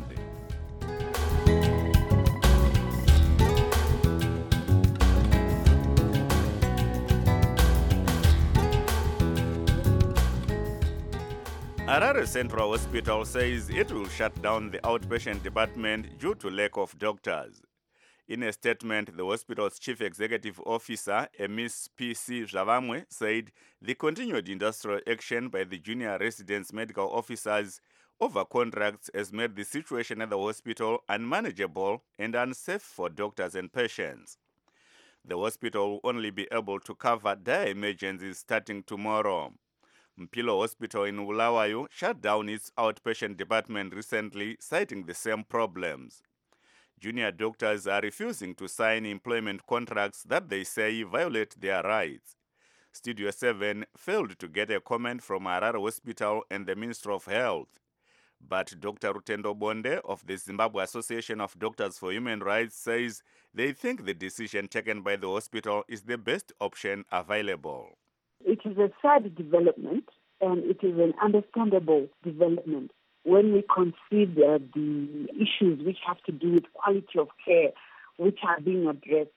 Speaker 2: Harare Central Hospital says it will shut down the outpatient department due to lack of doctors. In a statement, the hospital's chief executive officer, Miz P C Zavamwe, said the continued industrial action by the junior residence medical officers over contracts has made the situation at the hospital unmanageable and unsafe for doctors and patients. The hospital will only be able to cover dire emergencies starting tomorrow. Mpilo Hospital in Bulawayo shut down its outpatient department recently, citing the same problems. Junior doctors are refusing to sign employment contracts that they say violate their rights. Studio seven failed to get a comment from Harare Hospital and the Ministry of Health. But Doctor Rutendo Bonde of the Zimbabwe Association of Doctors for Human Rights says they think the decision taken by the hospital is the best option available.
Speaker 6: It is a sad development, and it is an understandable development when we consider the issues which have to do with quality of care, which are being addressed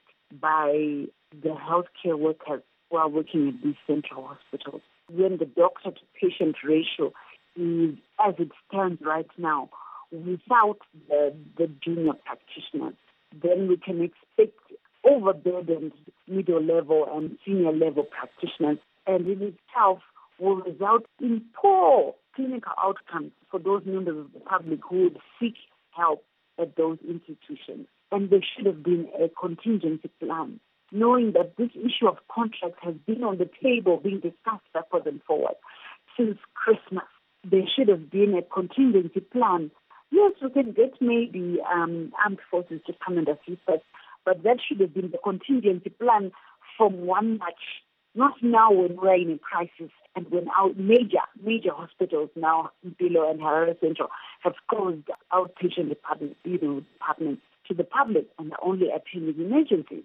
Speaker 6: by the healthcare workers who are working at these central hospitals. When the doctor-to-patient ratio is, as it stands right now, without the, the junior practitioners, then we can expect overburdened middle-level and senior-level practitioners, and in itself will result in poor clinical outcomes for those members of the public who would seek help at those institutions. And there should have been a contingency plan, knowing that this issue of contracts has been on the table, being discussed backwards and forward since Christmas. There should have been a contingency plan. Yes, we can get maybe um, armed forces to come and assist us, but that should have been the contingency plan from one March. Not now when we're in a crisis and when our major, major hospitals now, Mpilo and Harare Central, have closed outpatient departments, you know, departments to the public and are only attending emergencies.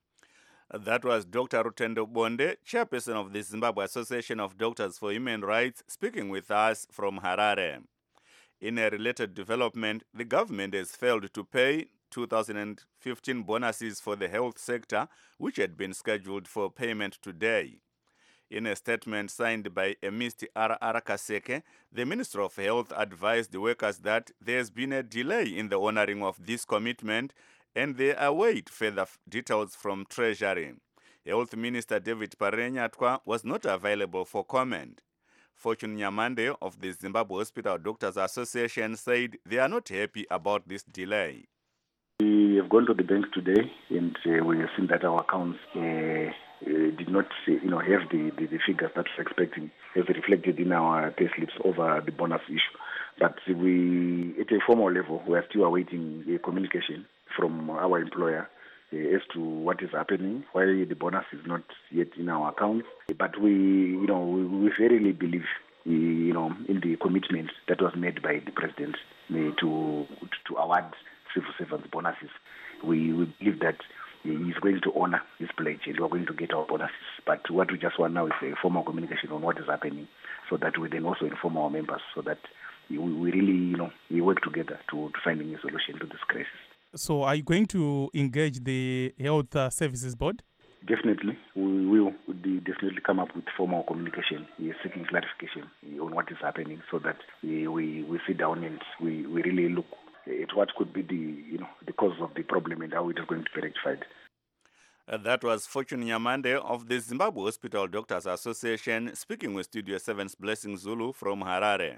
Speaker 2: That was Doctor Rutendo Bonde, chairperson of the Zimbabwe Association of Doctors for Human Rights, speaking with us from Harare. In a related development, the government has failed to pay two thousand fifteen bonuses for the health sector, which had been scheduled for payment today. In a statement signed by Miz R. Arakaseke, the Minister of Health advised the workers that there has been a delay in the honoring of this commitment and they await further details from Treasury. Health Minister David Parenyatwa was not available for comment. Fortune Nyamande of the Zimbabwe Hospital Doctors Association said they are not happy about this delay.
Speaker 7: We have gone to the bank today, and uh, we have seen that our accounts uh, uh, did not, uh, you know, have the, the, the figures that we're expecting, as reflected in our pay slips over the bonus issue. But we, at a formal level, we are still awaiting a communication from our employer uh, as to what is happening, why the bonus is not yet in our accounts. But we, you know, we, we verily believe, uh, you know, in the commitment that was made by the president uh, to to award civil servants bonuses. We, we believe that he's going to honor his pledge and we're going to get our bonuses. But what we just want now is a formal communication on what is happening so that we then also inform our members, so that we, we really, you know, we work together to, to finding a solution to this crisis.
Speaker 5: So are you going to engage the Health uh, Services Board?
Speaker 7: Definitely. We will definitely come up with formal communication, seeking clarification on what is happening, so that we, we, we sit down and we, we really look at what could be the, you know, the cause of the problem and how it is going to be rectified.
Speaker 2: Uh, that was Fortune Nyamande of the Zimbabwe Hospital Doctors Association speaking with Studio seven's Blessing Zulu from Harare.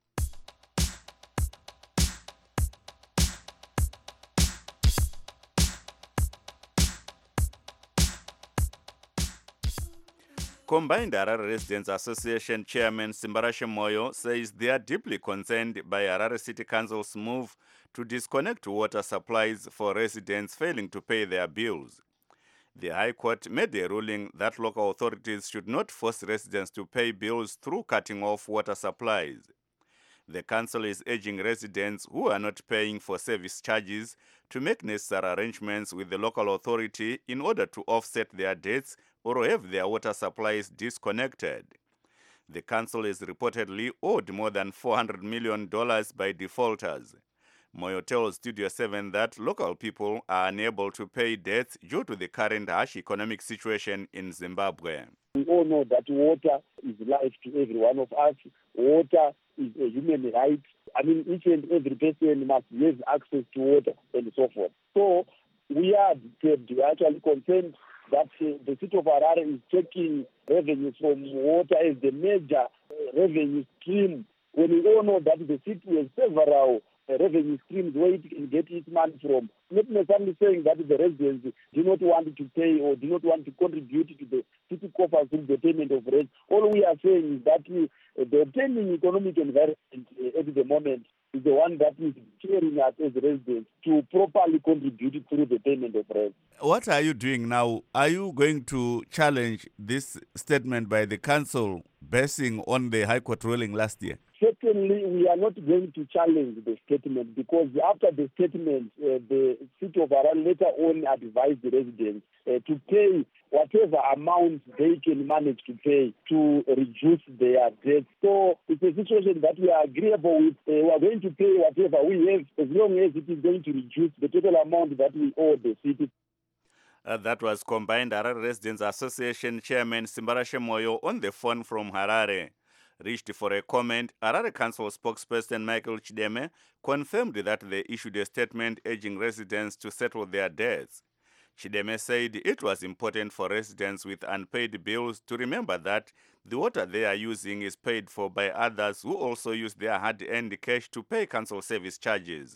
Speaker 2: Combined Harare Residents Association Chairman Simbarashe Moyo says they are deeply concerned by Harare City Council's move to disconnect water supplies for residents failing to pay their bills. The High Court made a ruling that local authorities should not force residents to pay bills through cutting off water supplies. The council is urging residents who are not paying for service charges to make necessary arrangements with the local authority in order to offset their debts or have their water supplies disconnected. The council is reportedly owed more than four hundred million dollars by defaulters. Moyo tells Studio seven that local people are unable to pay debts due to the current harsh economic situation in Zimbabwe.
Speaker 1: We all know that water is life to every one of us. Water is a human right. I mean, each and every person must have access to water and so forth. So we are actually concerned that uh, the city of Harare is taking revenue from water as the major uh, revenue stream, when we all know that the city has several uh, revenue streams where it can get its money from. Not necessarily saying that the residents do not want to pay or do not want to contribute to the city coffers through the payment of rent. All we are saying is that uh, the obtaining economic environment uh, at the moment is the one that is cheering us as residents to properly contribute through the payment of rent.
Speaker 2: What are you doing now? Are you going to challenge this statement by the council basing on the High Court ruling last year?
Speaker 1: Certainly, we are not going to challenge the statement, because after the statement, uh, the city of Harare later on advised the residents uh, to pay whatever amount they can manage to pay to reduce their debt. So it's a situation that we are agreeable with. Uh, we are going to pay whatever we have, as long as it is going to reduce the total amount that we owe the city.
Speaker 2: Uh, that was Combined Harare Residents Association Chairman Simbarashe Moyo on the phone from Harare. Reached for a comment, Harare Council spokesperson Michael Chideme confirmed that they issued a statement urging residents to settle their debts. Chideme said it was important for residents with unpaid bills to remember that the water they are using is paid for by others who also use their hard-earned cash to pay council service charges.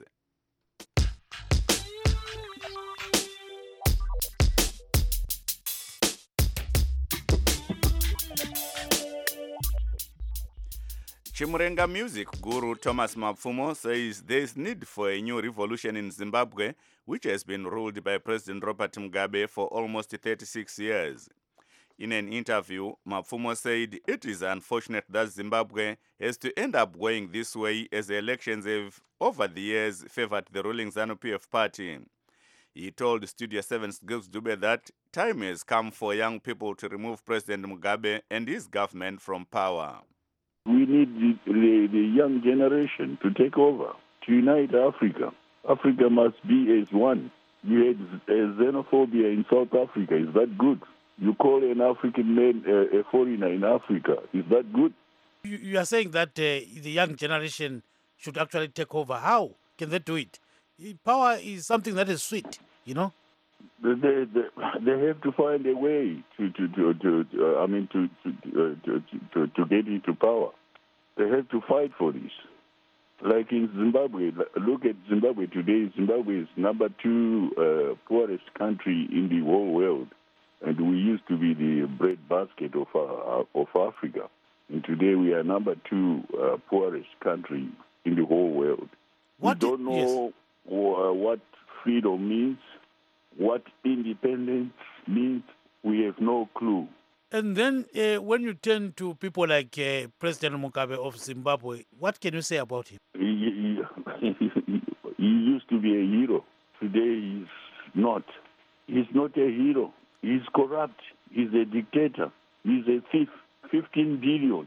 Speaker 2: Chimurenga music guru Thomas Mapfumo says there is need for a new revolution in Zimbabwe, which has been ruled by President Robert Mugabe for almost thirty-six years. In an interview, Mapfumo said it is unfortunate that Zimbabwe has to end up going this way, as the elections have over the years favored the ruling ZANU-P F party. He told Studio seven's Gilles Dube that time has come for young people to remove President Mugabe and his government from power.
Speaker 21: We need the, the, the young generation to take over, to unite Africa. Africa must be as one. You had uh, xenophobia in South Africa. Is that good? You call an African man uh, a foreigner in Africa. Is that good?
Speaker 22: You, you are saying that uh, the young generation should actually take over. How can they do it? Power is something that is sweet, you know?
Speaker 21: They, they, they have to find a way to, to, to, to uh, I mean, to to, uh, to, to to get into power. They have to fight for this. Like in Zimbabwe, look at Zimbabwe today. Zimbabwe is number two uh, poorest country in the whole world, and we used to be the breadbasket of uh, of Africa. And today we are number two uh, poorest country in the whole world. What we don't know yes. what freedom means. What independence means, we have no clue.
Speaker 22: And then uh, when you turn to people like uh, President Mugabe of Zimbabwe, what can you say about him?
Speaker 21: He, he, he used to be a hero. Today he's not. He's not a hero. He's corrupt. He's a dictator. He's a thief. fifteen billion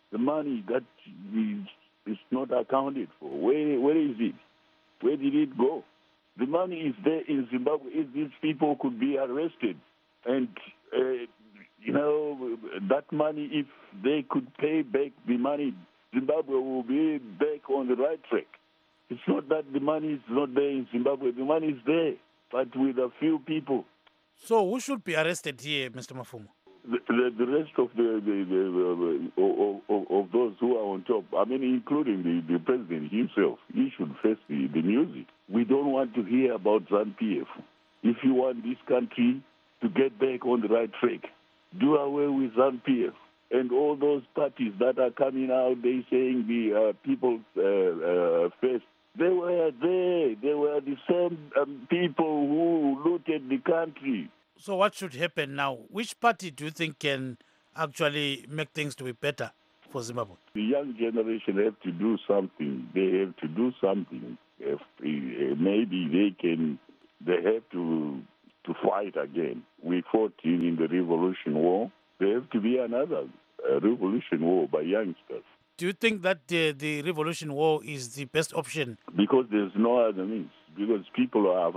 Speaker 21: The money that is, is not accounted for, where, where is it? Where did it go? The money is there in Zimbabwe. If these people could be arrested and, uh, you know, that money, if they could pay back the money, Zimbabwe will be back on the right track. It's not that the money is not there in Zimbabwe. The money is there, but with a few people.
Speaker 22: So who should be arrested here, Mister Mafumo?
Speaker 21: The, the, the rest of the, the, the, the of, of, of those who are on top, I mean, including the, the president himself, he should face the, the music. We don't want to hear about ZANU-P F. If you want this country to get back on the right track, do away with ZANU-P F. And all those parties that are coming out, they saying the uh, people's uh, uh, face, they were there. They were the same um, people who looted the country.
Speaker 22: So what should happen now? Which party do you think can actually make things to be better for Zimbabwe?
Speaker 21: The young generation have to do something. They have to do something. If, uh, maybe they can, they have to to fight again. We fought in, in the Revolution War. There have to be another uh, Revolution War by youngsters.
Speaker 22: Do you think that uh, the Revolution War is the best option?
Speaker 21: Because there's no other means. Because people are,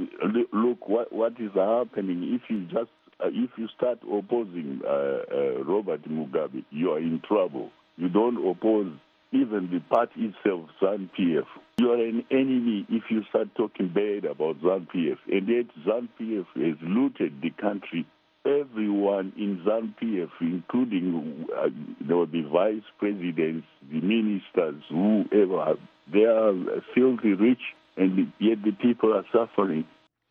Speaker 21: look, what what is happening. If you just, uh, if you start opposing uh, uh, Robert Mugabe, you are in trouble. You don't oppose even the party itself, ZANU-P F. You are an enemy if you start talking bad about ZANU-P F. And yet ZANU-P F has looted the country. Everyone in ZANU-P F, including uh, the vice presidents, the ministers, whoever, they are filthy rich. And yet the people are suffering.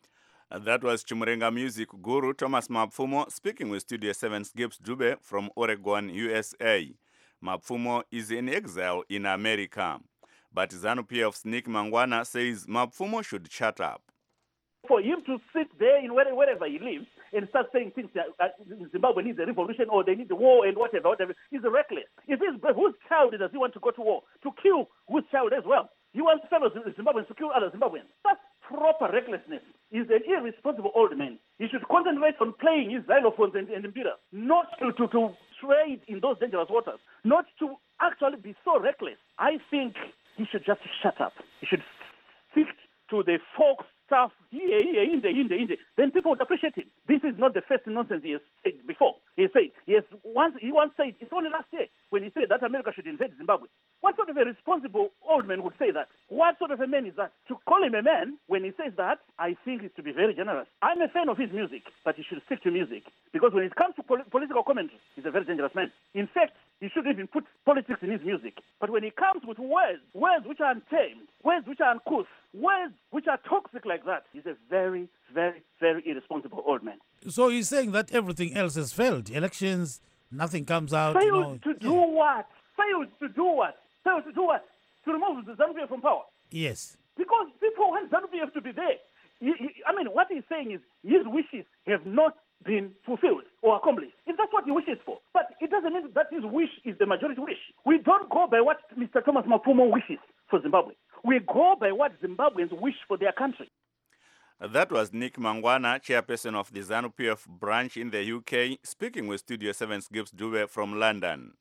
Speaker 2: And that was Chimurenga music guru Thomas Mapfumo speaking with Studio seven's Gibbs Dube from Oregon, U S A. Mapfumo is in exile in America. But ZANU-P F's Nick Mangwana says Mapfumo should shut up.
Speaker 17: For him to sit there in wherever, wherever he lives and start saying things that uh, Zimbabwe needs a revolution or they need a war and whatever, whatever, is reckless. If his, whose child does he want to go to war? To kill whose child as well? He wants fellow Zimbabweans to kill other Zimbabweans. That's proper recklessness. He's an irresponsible old man. He should concentrate on playing his xylophones and, and mbira, not to, to, to trade in those dangerous waters, not to actually be so reckless. I think he should just shut up. He should stick to the folk stuff here, here, in there, in there, in there. Then people would appreciate him. This is not the first nonsense he has said before. He said, he, has once, he once said, it's only last year, when he said that America should invade Zimbabwe. What sort of a responsible old man would say that? What sort of a man is that? To call him a man when he says that, I think it's to be very generous. I'm a fan of his music, but he should stick to music. Because when it comes to pol- political commentary, he's a very dangerous man. In fact, he shouldn't even put politics in his music. But when he comes with words, words which are untamed, words which are uncouth, words which are toxic like that, he's a very, very, very irresponsible old man.
Speaker 22: So he's saying that everything else has failed. Elections, nothing comes out.
Speaker 17: Failed
Speaker 22: you know.
Speaker 17: to do yeah. what? Failed to do what? Failed to do what? To remove the ZANU-P F from power.
Speaker 22: Yes.
Speaker 17: Because people want ZANU-P F to be there. He, he, I mean, what he's saying is his wishes have not been fulfilled or accomplished. If that's what he wishes for. But it doesn't mean that his wish is the majority wish. We don't go by what Mister Thomas Mapfumo wishes for Zimbabwe. We go by what Zimbabweans wish for their country.
Speaker 2: That was Nick Mangwana, chairperson of the ZANU-P F branch in the U K, speaking with Studio seven's Gibbs Dube from London.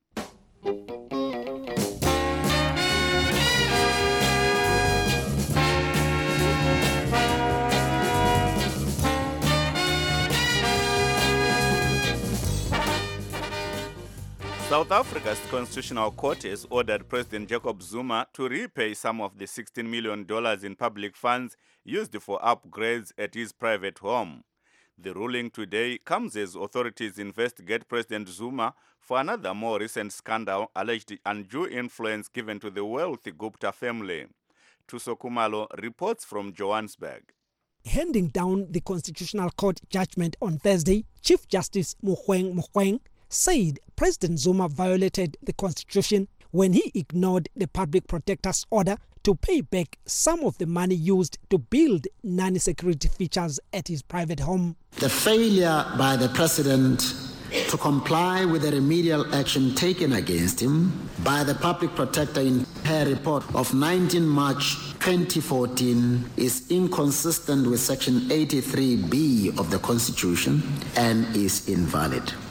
Speaker 2: South Africa's Constitutional Court has ordered President Jacob Zuma to repay some of the sixteen million dollars in public funds used for upgrades at his private home. The ruling today comes as authorities investigate President Zuma for another more recent scandal alleged undue influence given to the wealthy Gupta family. Tuso Kumalo reports from Johannesburg.
Speaker 3: Handing down the Constitutional Court judgment on Thursday, Chief Justice Mogoeng Mogoeng said President Zuma violated the Constitution when he ignored the Public Protector's order to pay back some of the money used to build nanny-security features at his private home.
Speaker 20: The failure by the President to comply with the remedial action taken against him by the Public Protector in her report of nineteenth March twenty fourteen is inconsistent with Section eighty-three B of the Constitution and is invalid.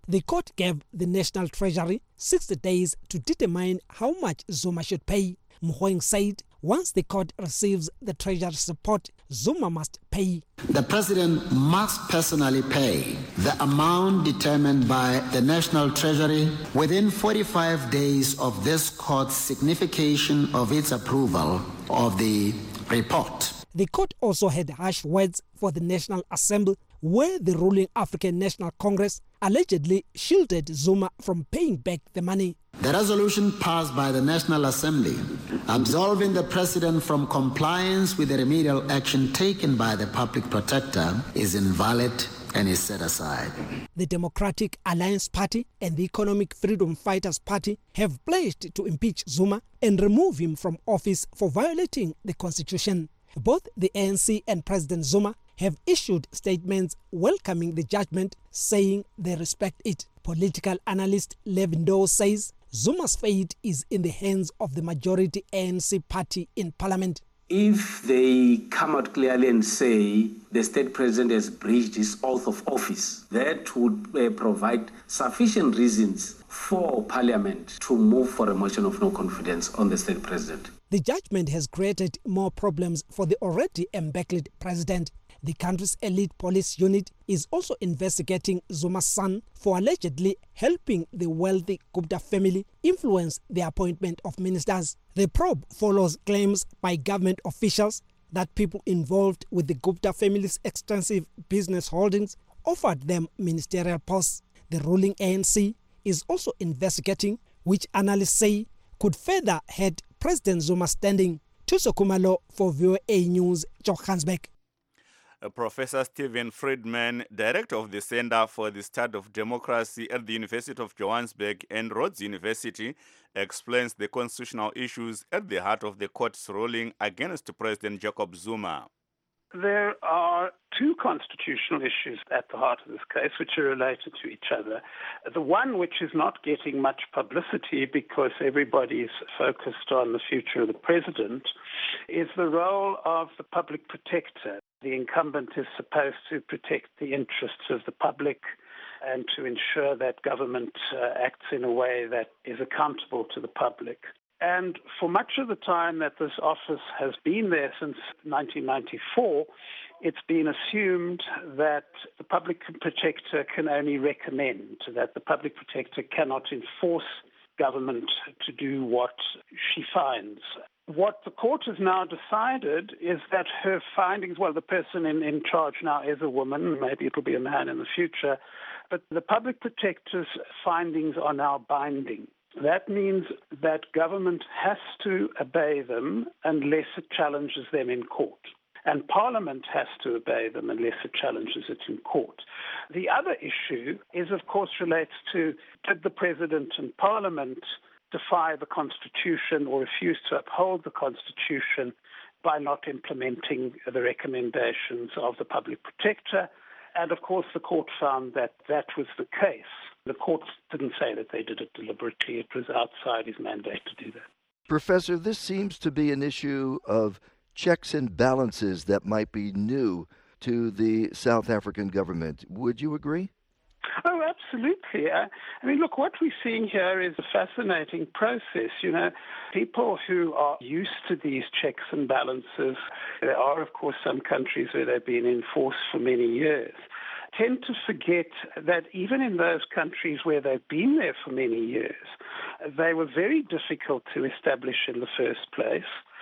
Speaker 3: The court gave the National Treasury sixty days to determine how much Zuma should pay. Mogoeng said once the court receives the Treasury's report, Zuma must pay.
Speaker 20: The President must personally pay the amount determined by the National Treasury within forty-five days of this court's signification of its approval of the report.
Speaker 3: The court also had harsh words for the National Assembly, where the ruling African National Congress allegedly shielded Zuma from paying back the money.
Speaker 20: The resolution passed by the National Assembly absolving the President from compliance with the remedial action taken by the Public Protector is invalid and is set aside.
Speaker 3: The Democratic Alliance Party and the Economic Freedom Fighters Party have pledged to impeach Zuma and remove him from office for violating the Constitution. Both the A N C and President Zuma have issued statements welcoming the judgment, saying they respect it. Political analyst Levin Doe says Zuma's fate is in the hands of the majority A N C party in parliament.
Speaker 4: If they come out clearly and say the state president has breached his oath of office, that would uh, provide sufficient reasons for parliament to move for a motion of no confidence on the state president.
Speaker 3: The judgment has created more problems for the already embattled president. The country's elite police unit is also investigating Zuma's son for allegedly helping the wealthy Gupta family influence the appointment of ministers. The probe follows claims by government officials that people involved with the Gupta family's extensive business holdings offered them ministerial posts. The ruling A N C is also investigating, which analysts say could further hurt President Zuma's standing. Tuso Kumalo for V O A News, Johannesburg.
Speaker 2: Uh, Professor Stephen Friedman, director of the Center for the Study of Democracy at the University of Johannesburg and Rhodes University, explains the constitutional issues at the heart of the court's ruling against President Jacob Zuma.
Speaker 8: There are two constitutional issues at the heart of this case which are related to each other. The one which is not getting much publicity because everybody is focused on the future of the president is the role of the public protector. The incumbent is supposed to protect the interests of the public and to ensure that government uh, acts in a way that is accountable to the public. And for much of the time that this office has been there, since nineteen ninety-four, it's been assumed that the public protector can only recommend, that the public protector cannot enforce government to do what she finds. What the court has now decided is that her findings, well, the person in, in charge now is a woman, maybe it'll be a man in the future, but the public protector's findings are now binding. That means that government has to obey them unless it challenges them in court. And Parliament has to obey them unless it challenges it in court. The other issue is, of course, relates to did the President and Parliament defy the Constitution or refuse to uphold the Constitution by not implementing the recommendations of the public protector? And, of course, the court found that that was the case. The court didn't say that they did it deliberately. It was outside his mandate to do that.
Speaker 23: Professor, this seems to be an issue of checks and balances that might be new to the South African government. Would you agree?
Speaker 8: Oh, absolutely. I, I mean, look, what we're seeing here is a fascinating process. You know, people who are used to these checks and balances, there are, of course, some countries where they've been enforced for many years, tend to forget that even in those countries where they've been there for many years, they were very difficult to establish in the first place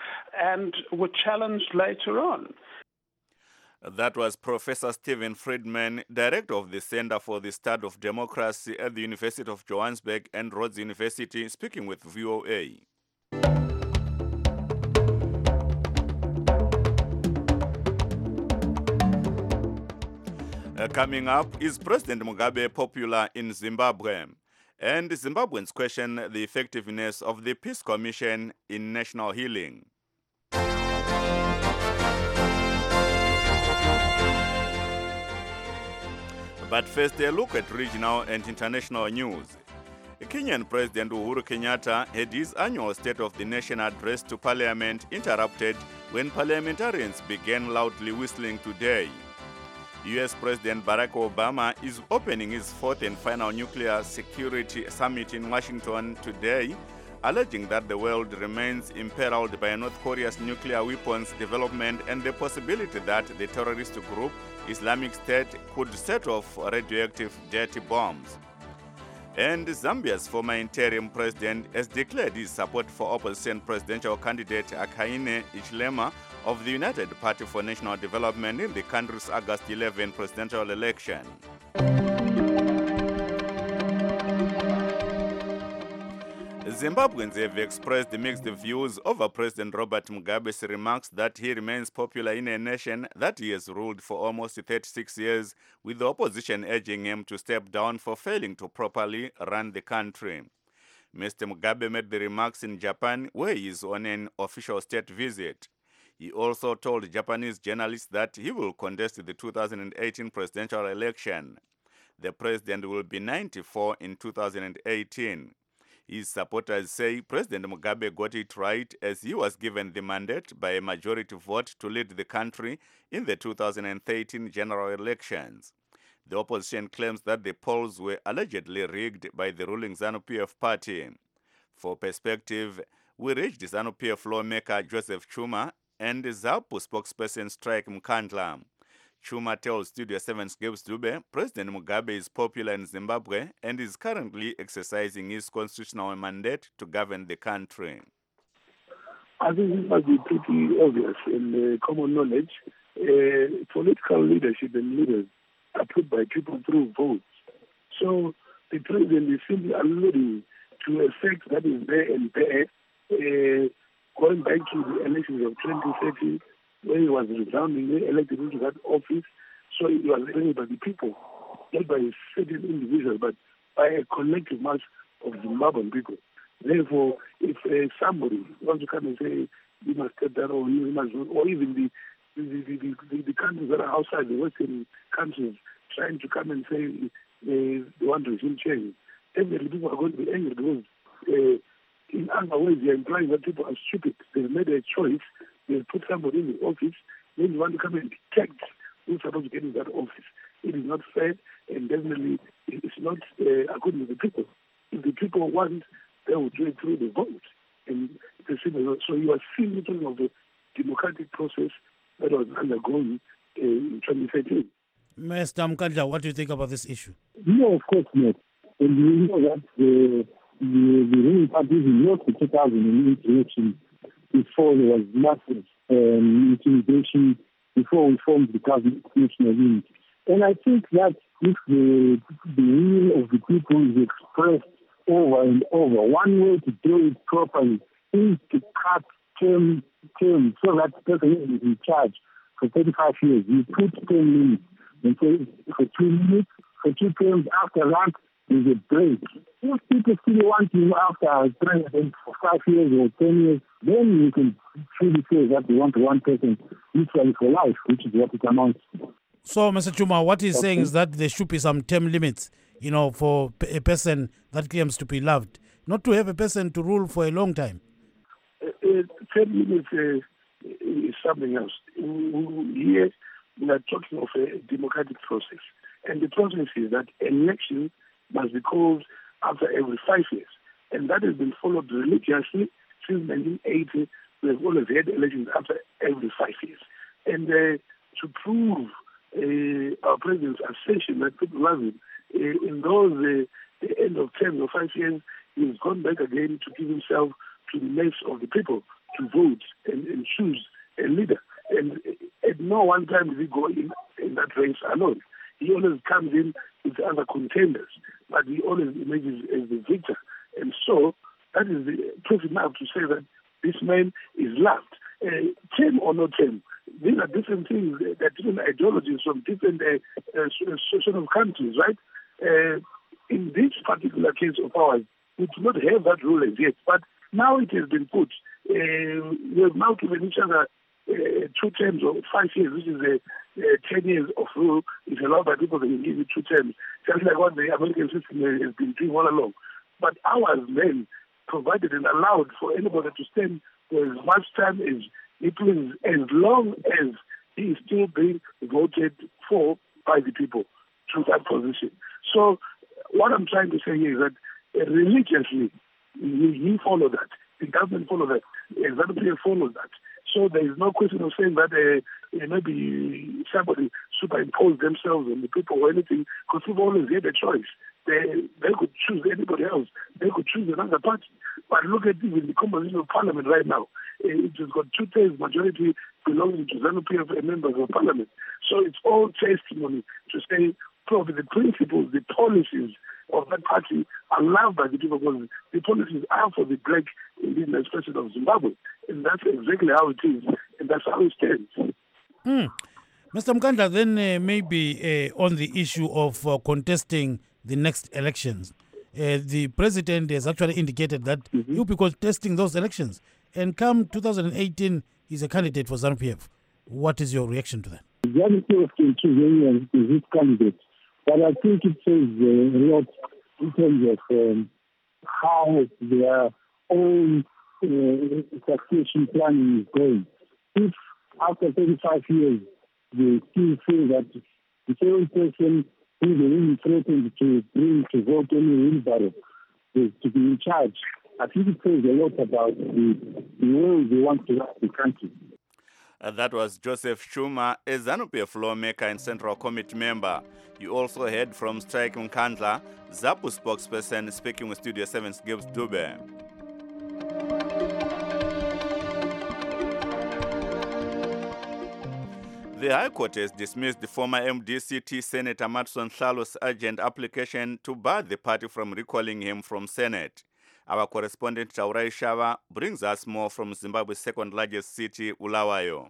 Speaker 8: and were challenged later on.
Speaker 2: That was Professor Stephen Friedman, director of the Center for the Study of Democracy at the University of Johannesburg and Rhodes University, speaking with V O A. Uh, coming up, is President Mugabe popular in Zimbabwe? And Zimbabweans question the effectiveness of the Peace Commission in national healing. But first, a look at regional and international news. Kenyan President Uhuru Kenyatta had his annual State of the Nation address to Parliament interrupted when parliamentarians began loudly whistling today. U S President Barack Obama is opening his fourth and final nuclear security summit in Washington today, alleging that the world remains imperiled by North Korea's nuclear weapons development and the possibility that the terrorist group Islamic State could set off radioactive dirty bombs. And Zambia's former interim president has declared his support for opposition presidential candidate Hakainde Hichilema of the United Party for National Development in the country's August eleventh presidential election. Zimbabweans have expressed mixed views over President Robert Mugabe's remarks that he remains popular in a nation that he has ruled for almost thirty-six years, with the opposition urging him to step down for failing to properly run the country. Mister Mugabe made the remarks in Japan, where he is on an official state visit. He also told Japanese journalists that he will contest the two thousand eighteen presidential election. The president will be ninety-four in two thousand eighteen. His supporters say President Mugabe got it right, as he was given the mandate by a majority vote to lead the country in the two thousand thirteen general elections. The opposition claims that the polls were allegedly rigged by the ruling ZANU-P F party. For perspective, we reached ZANU-P F lawmaker Joseph Chuma and ZAPU spokesperson Strike Mkandla. Chuma tells Studio seven's Gibbs Dube President Mugabe is popular in Zimbabwe and is currently exercising his constitutional mandate to govern the country.
Speaker 10: I think it must be pretty obvious in uh, common knowledge. Uh, political leadership and leaders are put by people through votes. So the president is simply alluding to a fact that is there and there, uh, going back to the elections of twenty thirteen, when he was resoundingly elected into that office. So it was elected by the people, not by a certain individual, but by a collective mass of Zimbabwean people. Therefore, if uh, somebody wants to come and say, you must step down, or you must, or even the the, the, the, the countries that are outside the Western countries trying to come and say uh, they want regime change, definitely people are going to be angry because uh, in other ways they are implying that people are stupid. They've made a choice. They put somebody in the office, then you want to come and detect who's supposed to get in that office. It is not fair, and definitely it is not uh, according to the people. If the people want, they will do it through the vote. And the so you are seeing something of the democratic process that was undergoing uh, in twenty thirteen.
Speaker 22: Mister Mkandla, what do you think about this issue?
Speaker 19: No, of course not. And you know that the, the, the ruling party lost the two thousand eight election before there was massive um, intimidation, before we formed the government national unity. And I think that if the, the will of the people is expressed over and over, one way to do it properly is to cut term, term so that the person is in charge for thirty-five years. You put ten minutes and say for two minutes, for two terms, after that, there's a break. If people still want you after president for five years or ten years, then you can truly say that they want one person literally for life, which is what it amounts to.
Speaker 22: So, Mister Chuma, what he's okay. saying is that there should be some term limits, you know, for a person that claims to be loved, not to have a person to rule for a long time.
Speaker 10: Uh, uh, term limits uh, is something else. Here, we are talking of a democratic process. And the process is that elections must be called after every five years. And that has been followed religiously since nineteen eighty. We have always had elections after every five years. And uh, to prove uh, our president's assertion that people love him, uh, in those uh, the end of ten or five years, he's gone back again to give himself to the mass of the people to vote and, and choose a leader. And at no one time did he go in, in that race alone. He always comes in with other contenders, but he always emerges as the victor. And so that is the proof enough to say that this man is loved. Uh, term or no term, these are different things. There are different ideologies from different uh, uh, sort of countries, right? Uh, in this particular case of ours, we do not have that rule as yet, but now it has been put. Uh, we have now given each other Uh, two terms or five years, which is a, a ten years of rule, is allowed by people that can give you two terms, just like what the American system has been doing all along. But ours then provided and allowed for anybody to stand for as much time as he pleases, as long as he is still being voted for by the people to that position. So what I'm trying to say here is that uh, religiously, he, he followed that. The government followed that. ZANU-P F followed that. So there is no question of saying that uh, uh, maybe somebody superimposed themselves on the people or anything, because people always had a choice. They, they could choose anybody else. They could choose another party. But look at even the composition of parliament right now. It has got two-thirds majority belonging to ZANU-P F members of parliament. So it's all testimony to say probably the principles, the policies of that party are loved by the people, because the policies are for the black indigenous person of Zimbabwe. And that's exactly how it is. And that's how it stands.
Speaker 22: Mm. Mister Mkandla, then uh, maybe uh, on the issue of uh, contesting the next elections, uh, the president has actually indicated that mm-hmm. he'll be contesting those elections. And come two thousand eighteen, he's a candidate for ZANU-P F. What is your reaction to that?
Speaker 19: ZANU-P F can choose anyone as his candidate. But I think it says uh, a lot in terms of um, how their own uh, succession planning is going. If after thirty-five years they still feel that the same person who they really threatened to bring to vote any wheelbarrow is to be in charge, I think it says a lot about the, the way they want to run the country.
Speaker 2: Uh, that was Joseph Chuma, a ZANU-P F lawmaker and Central Committee member. You also heard from Strike Mkandla, ZAPU spokesperson, speaking with Studio seven's Gibbs Dube. The High Court has dismissed the former M D C T Senator Matson Hlalo's urgent application to bar the party from recalling him from Senate. Our correspondent Taurai Shava brings us more from Zimbabwe's second largest city, Bulawayo.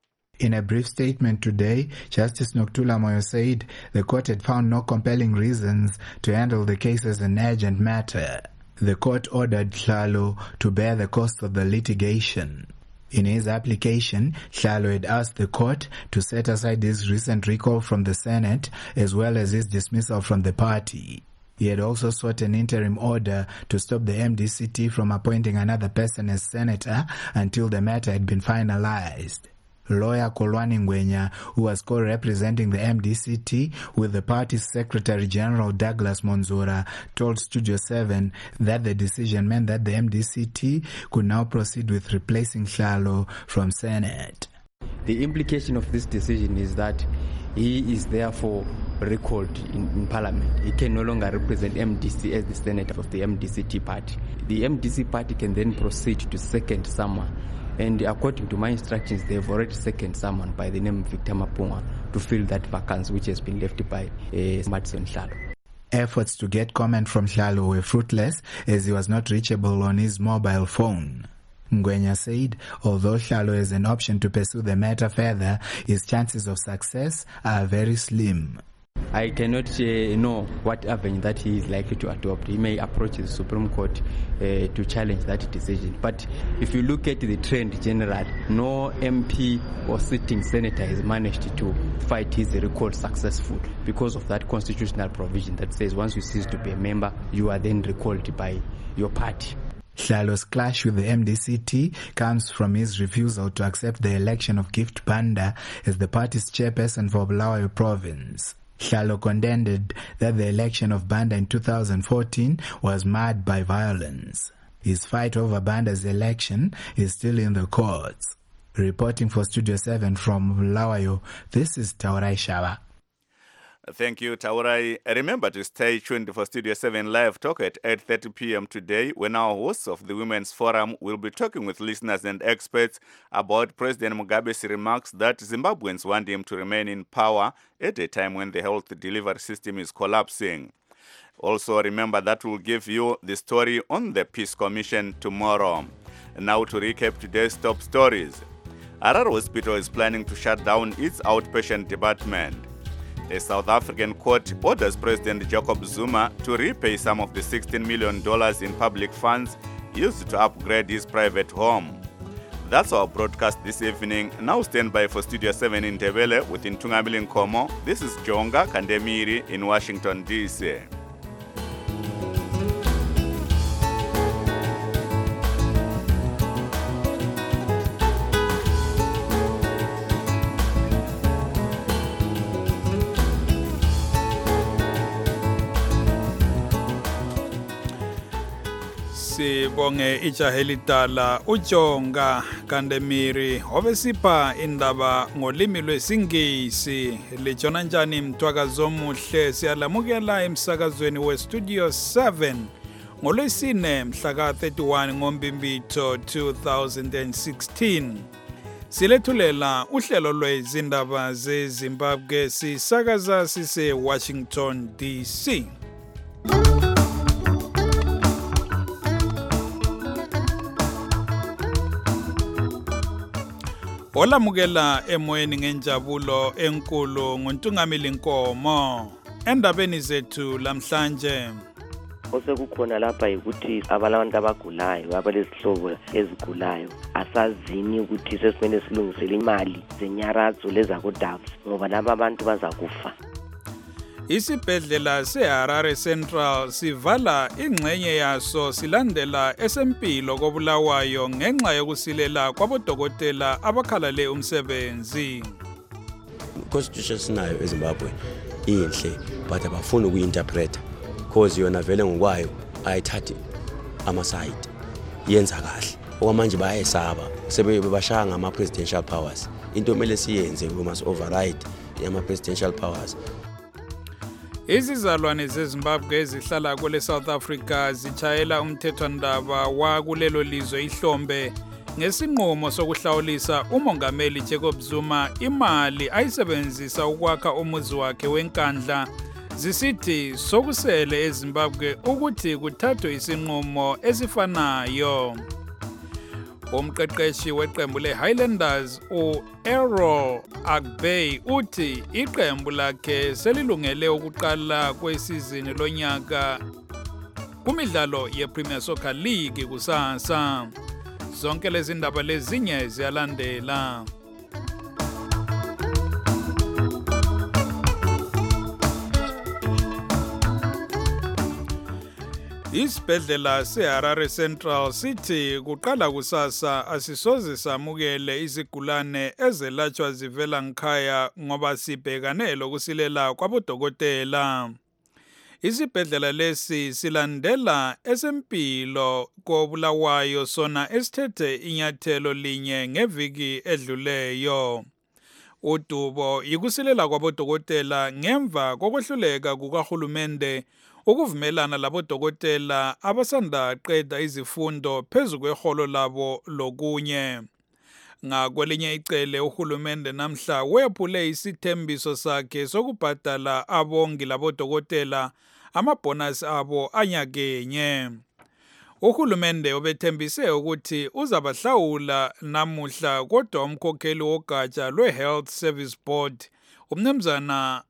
Speaker 13: In a brief statement today, Justice Nokuthula Moyo said the court had found no compelling reasons to handle the case as an urgent matter. The court ordered Hlalo to bear the cost of the litigation. In his application, Hlalo had asked the court to set aside his recent recall from the Senate as well as his dismissal from the party. He had also sought an interim order to stop the M D C T from appointing another person as senator until the matter had been finalized. Lawyer Kolwani Ngwenya, who was co-representing the M D C T with the party's Secretary General Douglas Monzura, told Studio seven that the decision meant that the M D C T could now proceed with replacing Hlalo from Senate.
Speaker 9: The implication of this decision is that he is therefore recalled in, in Parliament. He can no longer represent M D C as the senator of the M D C T party. The M D C party can then proceed to second someone. And according to my instructions, they have already seconded someone by the name of Victor Mapunga to fill that vacancy which has been left by uh, Matson Hlalo.
Speaker 13: Efforts to get comment from Hlalo were fruitless as he was not reachable on his mobile phone. Ngwenya said, although Hlalo has an option to pursue the matter further, his chances of success are very slim.
Speaker 9: I cannot uh, know what avenue that he is likely to adopt. He may approach the Supreme Court uh, to challenge that decision. But if you look at the trend generally, no M P or sitting senator has managed to fight his recall successful because of that constitutional provision that says once you cease to be a member, you are then recalled by your party.
Speaker 13: Hlalo's clash with the M D C T comes from his refusal to accept the election of Gift Banda as the party's chairperson for Bulawayo province. Hlalo contended that the election of Banda in two thousand fourteen was marred by violence. His fight over Banda's election is still in the courts. Reporting for Studio seven from Bulawayo, this is Taurai Shava.
Speaker 2: Thank you, Taurai. Remember to stay tuned for Studio seven Live Talk at eight thirty p.m. today, when our hosts of the Women's Forum will be talking with listeners and experts about President Mugabe's remarks that Zimbabweans want him to remain in power at a time when the health delivery system is collapsing. Also, remember that we'll give you the story on the Peace Commission tomorrow. Now to recap today's top stories. Harare Hospital is planning to shut down its outpatient department. A South African court orders President Jacob Zuma to repay some of the sixteen million dollars in public funds used to upgrade his private home. That's our broadcast this evening. Now stand by for Studio seven in Ndebele with Ntungabili Nkomo. This is Jonga Kandemiri in Washington, D C
Speaker 11: sibonge ijaha elidala uJonga Kandemiri obesipha indaba ngolimi lwesingisi. Lijona njani mtwakazo omuhle, siyalamukela emsakazweni westudio seven ngolwesine mhla ka thirty-one ngoMbimbitho two thousand sixteen. Silethulela uhlelo lwezindaba zeZimbabwe sisakaza sise Washington D C. Olamukela emoyeni ngenjabulo enkulu nguntungamili Nkomo. Endabeni zethu lamhlanje
Speaker 12: osekukhona lapha ukuthi abantu abagulayo abalezihlobo ezigulayo asazini ukuthi sesimele silungisele imali zenyarazo lezakudavu ngoba laba abantu bazakufa.
Speaker 11: Isibhedlela seHarare Central sivala ingxenye yaso silandela esempilo kobulawayo ngenxa yokusilela kwabodokotela abakhalale umsebenzi.
Speaker 14: Constitution sinayo eZimbabwe inhle but abafuna ukuyinterpreta because yona vele ngokwayo ayithathi ama-side yenza kahle. Okwamanje bayayesaba sebebashaya ngama-presidential powers. Into kumele siyenze, we must override ama-presidential powers.
Speaker 11: Izizalwane zeZimbabwe ezihlala kule South Africa zichayela umthethwandaba wakulelo lizwe ihlombe ngesinqumo sokuhlawulisa umongameli Jacob Zuma imali ayisebenzisa ukwakha umuzi wakhe wenkandla. Zisithi sokusele eZimbabwe ukuthi kuthathwe isinqumo esifanayo. Umqeqeshi weqembu leHighlanders u-Errol Agbey uthi iqembu lakhe selilungele ukuqala kwesizini lonyaka kumidlalo yePremier Soccer League kusasa. Zonke lezi ndaba lezinye ziyalandela. Isibhedlela seHarare Central sithi kuqala kusasa asisoze samukele izigulane ezelatshwa zivela nkhaya ngoba sibhekane lokusilela kwabodokotela. Isibhedlela lesi silandela esempilo kobulawayo sona esithethe inyathelo linye ngeviki edluleyo. Udubo yikusilela kwabodokotela ngemva kokwehluleka kukahulumende ukuvumelana labodokotela abasanda qeda izifundo phezu kweholo labo lokunye. Ngakwelinye icele uhulumende namhla wephule isithembiso sakhe sokubhadala abongi labodokotela amabonus abo anyakenye. Uhulumende ubethembise ukuthi uzabahlawula namuhla kodwa umkhokheli wogatsha lwe-Health Service Board umnumzana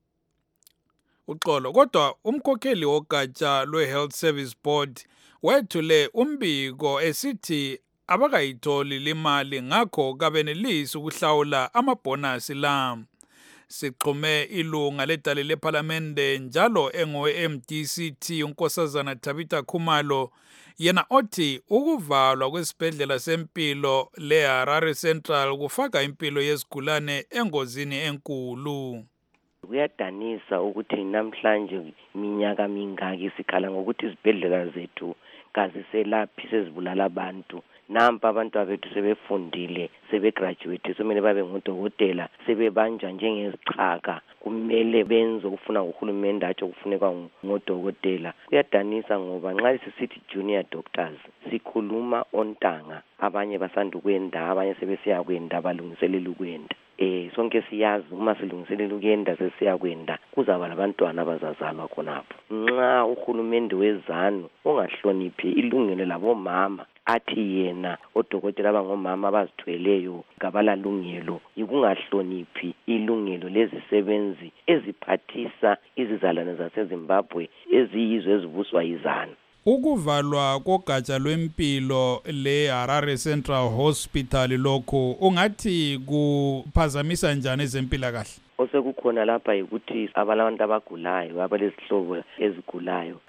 Speaker 11: uxolo kodwa umkhokheli wogatsha lwe-Health Service Board wethule umbiko esithi abakayitholi limali ngakho kabenelisi ukuhlawula amabonus la. Sixhume ilunga ledale leParliamente njalo engowe-M D C T unkosazana Tabitha Khumalo yena othi ukuvalwa kwesibhedlela sempilo leHarare Central kufaka impilo yezigulane engozini enkulu.
Speaker 12: Kuyadanisa ukuthi namhlanje minyaka mingaki sikhala ngokuthi izibhedlela zethu kaziselaphi sezibulala abantu. Nampa abantu abethu sebefundile, sebegraduate, semele babe ngodokotela, sebebanjwa njengezichaka. Kumele benze ukufuna uhulumende atsho kufuneka ngodokotela. Kuyadanisa ngoba nxa sisithi junior doctors sikhuluma ontanga, abanye basanda ukwenda, abanye sebesiya kwenda balungiselela ukwenda. Eh sonke siyazi uma silungiselela ukuyenda sesiya kwenda kuzaba labantwana abazazalwa khonapho. Nxa uhulumende wezanu ongahloniphi ilungelo labomama athi yena odokotela abangomama abazithweleyo kabalalungelo ikungahloniphi ilungelo lezisebenzi eziphathisa izizalwane zaseZimbabwe eziyizwe ezibuswa yizana.
Speaker 11: Ukuvalwa kogatsha lwempilo leHarare Central Hospital lokho ungathi kuphazamisa njani ezempilakahle?
Speaker 12: Osekukhona lapha ukuthi abantu abagulayo abalezihlobo ezigulayo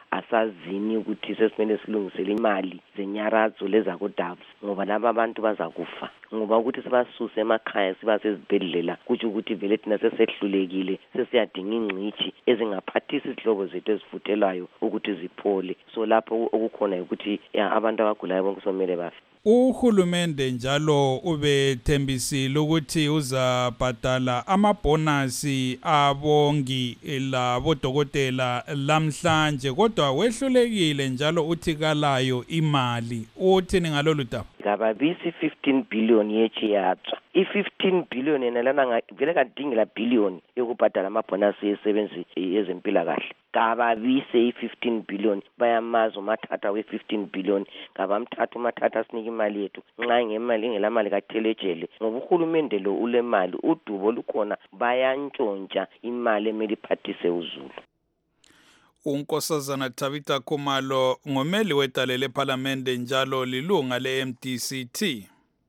Speaker 12: asazini ukuthi sesimele silungisele imali zenyarazo lezakudabs ngoba laba abantu bazakufa ngoba ukuthi sibasuse emakhaya siba sezibhedlela kutsho ukuthi vele thina sesehlulekile sesiyadinga ingcithi ezingaphathisa izihlobo zethu ezifuthelwayo ukuthi ziphole so lapho okukhona ukuthi abantu abagulayo bonke somele bafe.
Speaker 11: Uhulumende njalo ubethembisile ukuthi uzabhadala amabonasi abongi labodokotela lamhlanje kodwa wehlulekile njalo uthi kalayo imali. Uthini ngalolu daba?
Speaker 12: Ngababisi fifteen billion yechiyatswa. I-fifteen billion yenalana vele kadingela billion yokubhadala amabonasi yesebenzi yezempilakahle. Ngababise i-fifteen billion bayamaza umathatha we-fifteen billion ngabamthatha umathatha sinike imali yethu nxa ngemali ingelamali kathelejele ngoba uhulumende lo ule mali udubo lukhona bayantshontsha imali emele iphathise uzulu.
Speaker 11: uNkosazana Tabitha Khumalo ngomeli wedale leParliament njalo lilunga le-M D C T.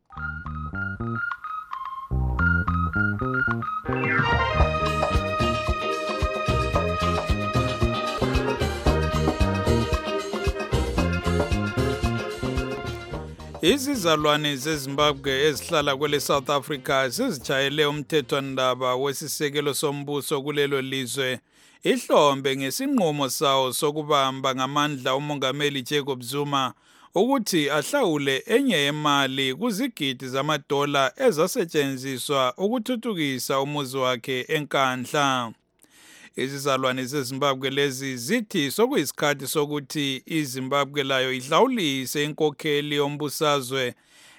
Speaker 11: Izizalwane zeZimbabwe ezihlala kwele South Africa sizijayele umthethwandaba wesisekelo sombuso kulelo lizwe ihlombe ngesinqumo sawo sokubamba ngamandla umongameli Jacob Zuma ukuthi ahlawule enye yemali kuzigidi zamadola ezasetshenziswa ukuthuthukisa umuzi wakhe eNkandla. Izizalwane zeZimbabwe lezi zithi sokuyisikhathi sokuthi iZimbabwe layo ihlawulise inkokheli yombusazwe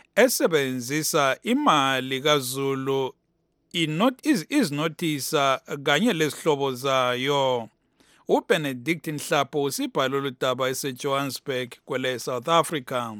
Speaker 11: esebenzisa imali kaZulu inot is iznotisa kanye lesihlobo zayo. uBenedict Nhlapho usibhala oludaba eseJohannesburg kwele South Africa.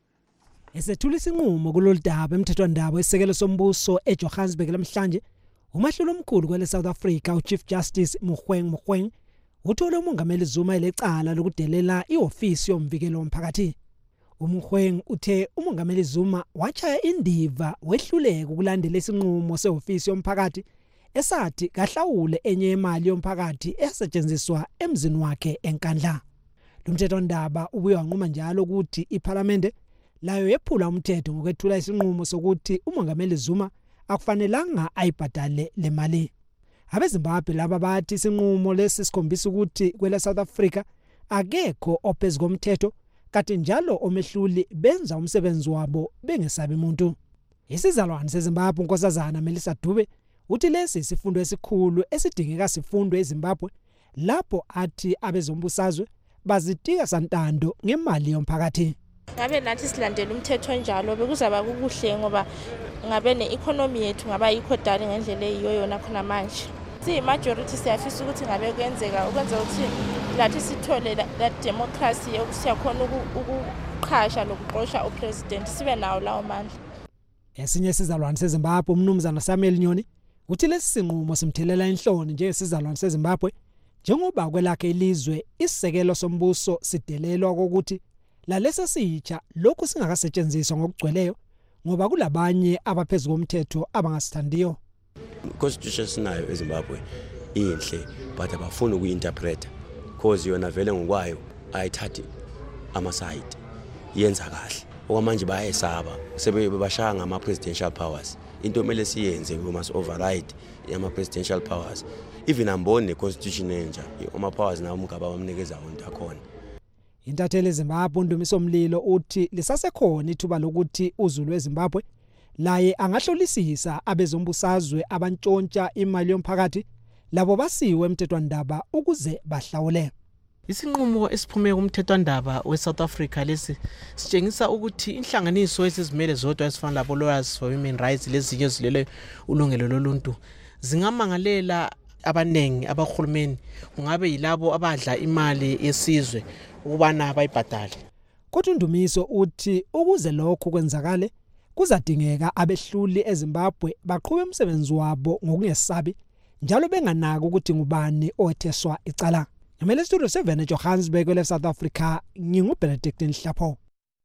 Speaker 3: Esethula isinqumo kulolu daba emthethwandaba wesekelo sombuso eJohannesburg namhlanje umahlulo omkhulu kwele South Africa uChief Justice Mogoeng Mogoeng uthole umongameli Zuma elecala lokudelela iofisi yomvikelo womphakathi. uMogoeng uthe umongameli Zuma wachaya indiva wehluleka ukulandela isinqumo seofisi yomphakathi esathi kahlawule enye imali yomphakathi esetshenziswa emzini wakhe eNkandla. Lo mthethwandaba ubuye wanquma njalo ukuthi iParliament layo yephula umthetho ngokwethula isinqumo sokuthi umongameli Zuma akufanelanga ayibhadale le mali. AbeZimbabwe laba bathi isinqumo lesi sikhombisa ukuthi kwele South Africa akekho ophezulu komthetho kanti njalo omehluli benza umsebenzi wabo bengesabi umuntu. Isizalwane seZimbabwe uNkosazana Melissa Dube uthi lesi isifundo esikhulu esidingeka sifundwe eZimbabwe lapho athi abezombusazwe bazitika santando ngemali yomphakathi.
Speaker 15: Ngabe nathi silandela umthetho njalo bekuzaba kukuhle ngoba ngabe ne-economy yethu ngaba yikho dali ngendlela eyiyo yona khona manje. Si majority siyafisa ukuthi ngabe kwenzeka ukwenza ukuthi lathi sithole that democracy yokusiyakhona ukuqhasha lokuqosha upresident sibe nawo lawo mandla.
Speaker 3: Esinye isizalwane seZimbabwe umnumzana Samuel Nyoni uthi lesi sinqumo simthelela inhloni njengesizalwane seZimbabwe njengoba kwelakhe ilizwe isisekelo sombuso sidelelwa ukuthi lalesa sitsha lokhu singakasetshenziswa ngokugcweleyo ngoba kulabanye abaphezulu komthetho abangasithandiyo.
Speaker 14: Constitution sinayo eZimbabwe inhle but abafuna ukuinterpret because yona vele ngokwayo ayithathi ama side yenza kahle okwamanje bayayesaba sebebashaya ngama presidential powers into mele siyenze we must override ama presidential powers even ambone neconstitution enja ama powers nawo umgaba bamnikeza wonke akhona.
Speaker 3: Intatheli eZimbabwe uNdumiso Mlilo uthi lisasekhona ithuba lokuthi uZulu weZimbabwe laye angahlolisisa abezombusazwe abantshontsha imali yomphakathi labo basiwe emthethwandaba ukuze bahlawule.
Speaker 16: Isinqumo esiphume kumthethwandaba weSouth Africa lesi sitshengisa ukuthi inhlanganiso ezizimele zodwa ezifana labo lawyers for human rights lezinye ezilele ulungelo loluntu zingamangalela abanengi abahulumeni kungabe yilabo abadla imali yesizwe ukubana bayibhadale.
Speaker 3: Kodwa uNdumiso uthi ukuze lokho kwenzakale kuzadingeka abehluli eZimbabwe baqhube umsebenzi wabo ngokungesabi njalo benganaki ukuthi ngubani owetheswa icala. Ngamele studio seven eJohannesburg kwele South Africa nginguBenedict Nhlapho.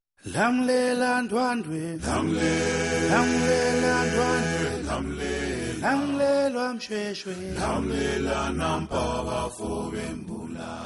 Speaker 18: Lamlela ndwandwe lamlela lamlela ndwandwe lamlela
Speaker 5: Langilelwa mshweshwe lalela nampaka fobembula.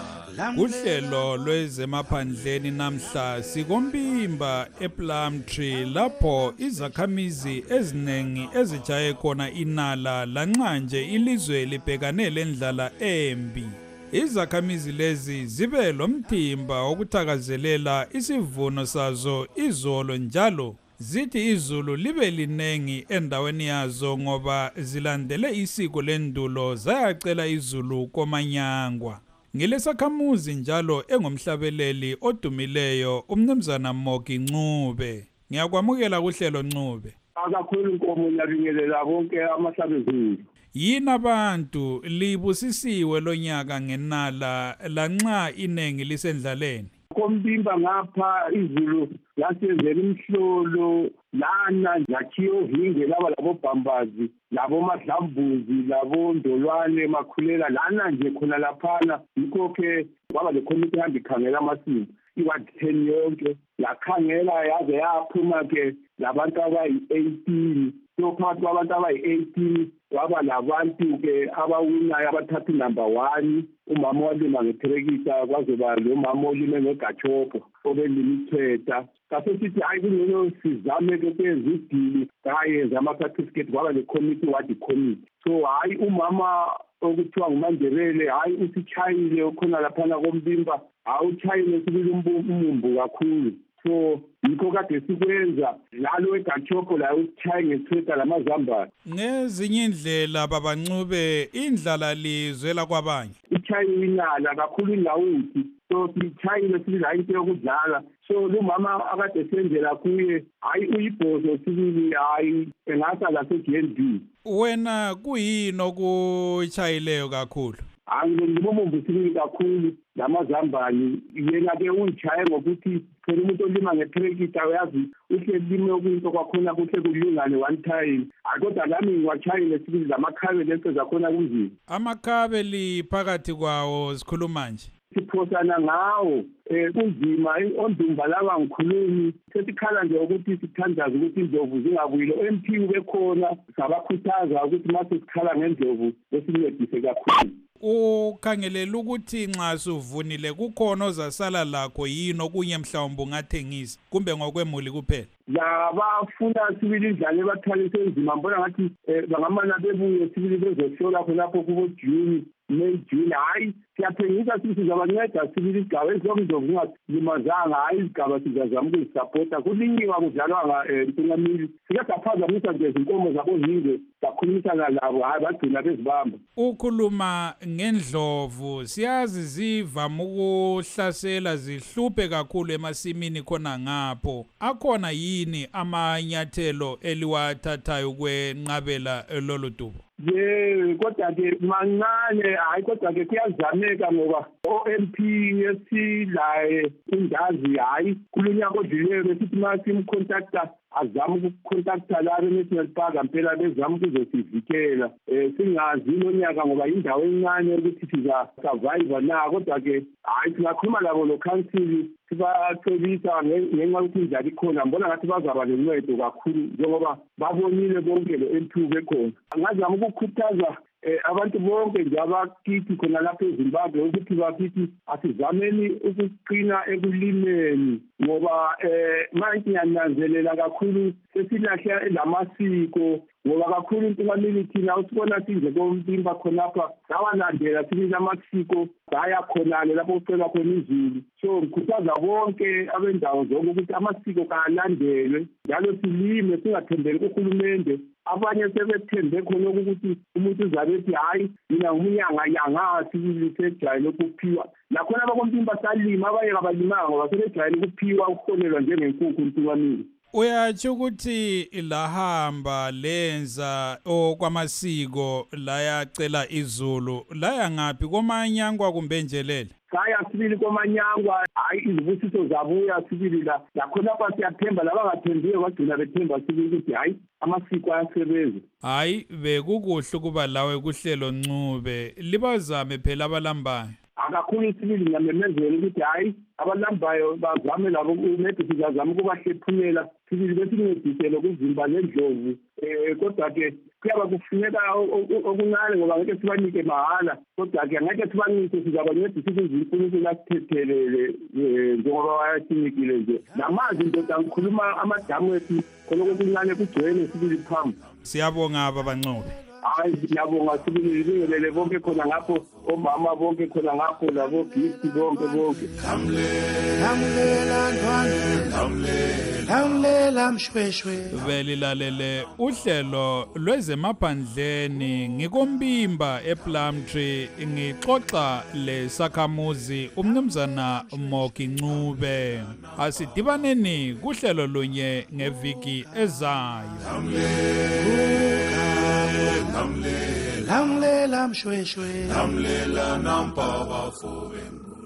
Speaker 11: Uhlelo lwezemaphandleni namhla sikombimba ePlumtree lapho izakhamizi ezinengi ezijaye khona inala lanxa nje ilizwe libhekane lendlala embi. Izakhamizi lezi zibe lomthimba wokuthakazelela isivuno sazo izolo njalo zithi izulu libe linengi endaweni yazo ngoba zilandele isiko lendulo zayacela izulu komanyangwa. Ngilesakhamuzi njalo engomhlabeleli odumileyo umnumzana Mogi Ncube. Ngiyakwamukela kuhlelo Ncube.
Speaker 1: Akakhulu inkomo nyabingelela bonke amahlabezulu.
Speaker 11: Yini abantu libusisiwe lonyaka ngenala lanxa inengi lisendlaleni?
Speaker 1: Kombimba ngapha izulu lasenzela imhlolo lana yakhiyo hinge laba labo bhambazi labo madlambuzi labo ndolwane makhulela lana nje khona laphana yikho ke kwaba le committee ehamba ikhangela amasiko iwatheni yonke yakhangela yaze yaphuma ke labantu abayi-eighteen so phakathi kwabantu abayi-eighteen waba labantu ke abawinayo abathatha number one umama walima ngetrekisa kwazoba lo mama olime ngegachopo obelimichweta kasesithi hayi kungcono sizame ke kwenza idili kayenza ama-certificate kwaba le committee wadi committee so hayi umama okuthiwa nguMandebele hayi usitshayile ukhona laphana kombimba awutshayile sibili umumbu kakhulu so yikho kade sikwenza lalo egachopo la usitshaye ngethweta lamazambane.
Speaker 11: Ngezinye indlela babancube indlala lizwela kwabanye.
Speaker 1: Ichaye inala kakhulu inawuthi so sitshayile sibila into yokudlala so lo mama akade senzela kuye hayi uyibhozo sibili hayi engasa la se-G N B.
Speaker 11: Wena kuyini okuchayileyo kakhulu?
Speaker 1: Angibomombu sibili kakhulu lamazambani yena ke ungichaye ngokuthi phela umuntu olima ngetrekita uyazi uhle lime okuyinto kwakhona kuhle kulingane one time kodwa lami ngiwachayile sibili lamakhabe lento zakhona kunzima.
Speaker 11: Amakhabe liphakathi kwawo sikhuluma nje
Speaker 1: siphosana ngawo eh kunzima ondumba laba ngikhulumi sesikhala nje ukuthi sithandaza ukuthi indlovu zingabuyile M P ubekhona sabakhuthaza ukuthi mase sikhala ngendlovu besincedise kakhulu.
Speaker 11: Ukhangelela ukuthi nxa suvunile kukhona ozasala lakho yini okunye mhlawumbe ungathengisa kumbe ngokwemuli kuphela?
Speaker 1: Labafuna sibili indlala ebathalise enzima mbona ngathi bangamana bebuye sibili bezohlola khonapho kubo June May June hayi siyathengisa sithi sizabanceda sibili isigaba ezomndlovu ungalimazanga hayi isigaba sizazama ukuzisapota kulinyiwa kudlalwa ntingamili sike saphazamisa nje izinkomo zabo zinge sakhulumisana labo hayi bagcina bezibamba.
Speaker 11: Ukhuluma ngendlovu siyazi zivama ukuhlasela zihluphe kakhulu emasimini khona ngapho akhona yini amanyathelo eliwathathayo kwenqabela lolu dubo?
Speaker 1: Ye kodwa ke mancane hayi kodwa ke kuyazameka ngoba o M P yesilaye indazi hayi kulunyaka odlulele besithi masi imcontactor azama ukucontacta la National Park impela bezama ukuzosivikela eh singazi lonyaka ngoba indawo encane ukuthi siza survive na kodwa ke hayi singakhuluma labo lo council sibathobisa ngenxa ukuthi indaba ikhona mbona ngathi bazaba lencedo kakhulu njengoba babonile bonke lo M P bekhona ngazama ukukhuthaza abantu bonke nje abakithi khona lapha eZimbabwe ukuthi bakithi asizameni ukuqina ekulimeni ngoba eh manje ngiyananzelela kakhulu sesilahle lamasiko ngoba kakhulu intukamili thina usibona sinje kombimba khonapha sawalandela sibili amasiko baya khonale lapho ucela khona izulu so ngikhuthaza bonke abendawo zonke ukuthi amasiko kalandelwe njalo silime singathembeli kuhulumende abanye sebethembe khona ukuthi umuntu uzabe ethi hayi mina ngumunyanga yangathi lisejayele ukuphiwa nakhona abakombimba salima abanye abalimanga ngoba sebejayele ukuphiwa ukuholelwa njengenkukhu intukamili.
Speaker 11: Uyatsho ukuthi lahamba lenza okwamasiko layacela izulu laya ngaphi komanyangwa kumbe njelele?
Speaker 1: Saya sibili komanyangwa hayi izibusiso zabuya sibili la lakhona kwa siyathemba labangathembiwe bagcina bethemba sibili ukuthi hayi amasiko ayasebenza.
Speaker 11: Hayi bekukuhle kuba lawe kuhlelo Ncube libazame phela abalambayo.
Speaker 1: Akakhulu isibili ngiyamemezela ukuthi hayi abalambayo bazame labo uMedu sizazama ukubahlephumela sibili besincedisele kuzimba lendlovu um kodwa-ke kuyaba kufuneka okuncane ngoba ngeke sibanike mahhala, kodwa-ke angeke sibanike sizabancedisa ukuthi uNkulunkulu asithethelele njengoba wayasinikile nje. Namanzi ndoda ngikhuluma amadamu ethu khona okuncane kugcwele sibili phambi.
Speaker 11: Siyabonga ababancobe.
Speaker 1: Hayi siyabonga sibili libingelele bonke khona ngapho, omama bonke khona ngapho, labo gift bonke bonke.
Speaker 5: Lamlela ntwana, lamlela mshweshwe.
Speaker 11: Belilalele uhlelo lwezemaphandleni ngikombimba ePlumtree ngixoxa lesakhamuzi umnumzana Moki Ncube. Asidibaneni kuhlelo lunye ngeviki ezayo.
Speaker 5: Lamlela mshweshwe, lamlela nampa bafowethu.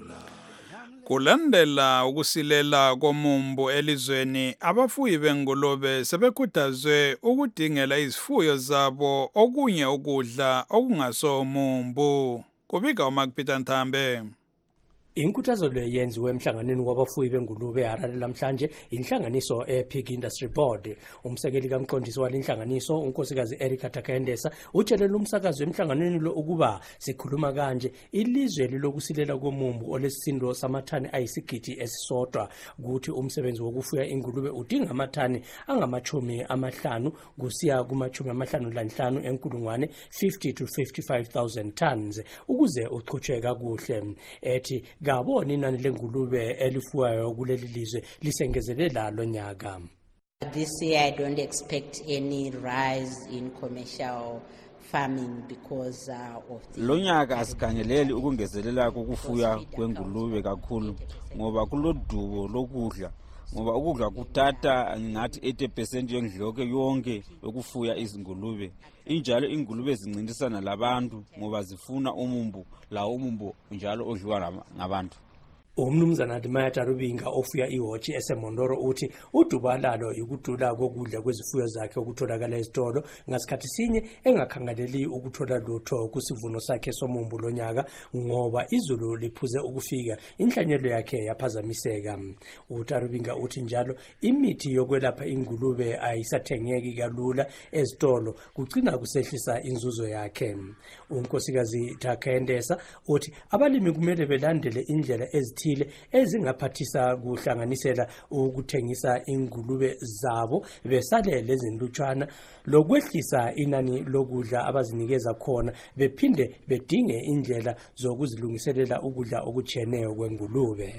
Speaker 11: Kulandela ukusilela komumbu elizweni, abafuyi bengulube sebekhuthazwe ukudingela izifuyo zabo okunye ukudla okungasomumbu. Kubika uMakPeter Nthambe.
Speaker 6: Inkuthazo le yenziwe emhlanganweni wabafuyi bengulube eHarare lamhlanje inhlanganiso ePig Industry Board. Umsekeli kaMqondisi walenhlanganiso unkosikazi Erica Takendesa utshele umsakazo emhlanganweni lo ukuba sikhuluma kanje ilizwe lilokusilela komumbu olesisindo samathani ayisigidi esisodwa, ukuthi umsebenzi wokufuya ingulube udinga amathani angamachumi amahlanu kusiya kumachumi amahlanu lanhlanu enkulungwane fifty to fifty-five thousand tons ukuze uqhutshwe kakuhle. Ethi gabona inani lengulube elifuwayo kuleli lizwe lisengezelela lo nyaka.
Speaker 7: This year I don't expect any rise in commercial farming because uh, of the
Speaker 18: lo nyaka asikhangeleli ukungezelela kokufuya kwengulube kakhulu ngoba kulodubo lokudla, ngoba ukudla kuthatha ngathi eighty percent yendloko yonke yokufuya izingulube. Injalo ingulube zincintisana labantu ngoba zifuna umumbu, la umumbu njalo odliwa ngabantu.
Speaker 6: Umnumzana Dimaya Tarubinga ofuya iwatch eseMondoro uthi udubalalo ikudula kokudla kwezifuyo zakhe okutholakala esitolo, ngasikhathi sinye engakhangaleli ukuthola lutho kusivuno sakhe somumbu lonyaka ngoba izulu liphuze ukufika, inhlanyelo yakhe yaphazamiseka. UTarubinga uthi njalo imithi yokwelapha ingulube ayisathengeki kalula ezitolo, kugcina kusehlisa inzuzo yakhe. Unkosikazi Takendesa uthi abalimi kumele belandele indlela ezithile ezingaphathisa kuhlanganisela ukuthengisa ingulube zabo besale lezinlutshwana lokwehlisa inani lokudla abazinikeza khona, bephinde bedinge indlela zokuzilungiselela ukudla okutshiyeneyo kwengulube.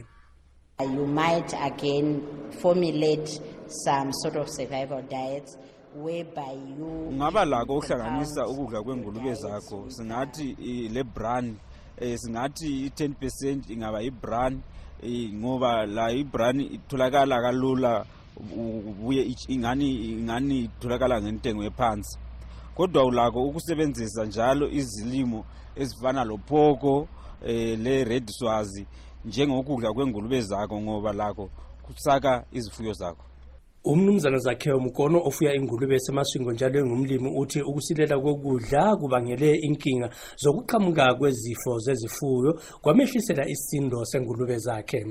Speaker 7: You might again formulate some sort of survival diets whereby you
Speaker 18: ungaba lako uhlanganisa ukudla kwengulube zakho, singathi le brand eh singathi ten percent ingaba ibrand ngoba la ibrand itholakala kalula, ubuye ingani ingani itholakala ngentengo ephansi, kodwa ulako ukusebenzisa njalo izilimo ezifana lophoko eh le red swazi njengokudla kwengulube zakho ngoba lako kusaka izifuyo zakho.
Speaker 6: Umnumzana Zakheo Mkono ofuya ingulube esemaswingo njalo engumlimi uthi ukusilela kokudla kubangele inkinga zokuqhamuka kwezifo zezifuyo kwamehlisela isindo sengulube zakhe.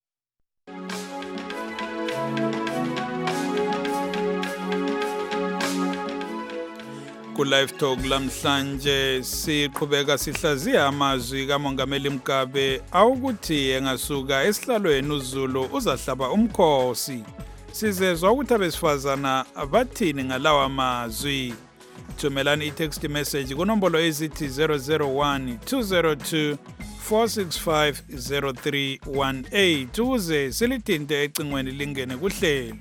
Speaker 11: Ku live talk lamhlanje siqhubeka sihlaziya amazwi kaMongameli Mugabe awukuthi engasuka esihlalweni uZulu uzahlaba umkhosi. Sizezwa ukuthi abesifazana bathini ngalawa mazwi. Thumelani i-text message kunombolo ezithi zero zero one two zero two four six five zero three one eight ukuze silithinte ecingweni lingene kuhlelo.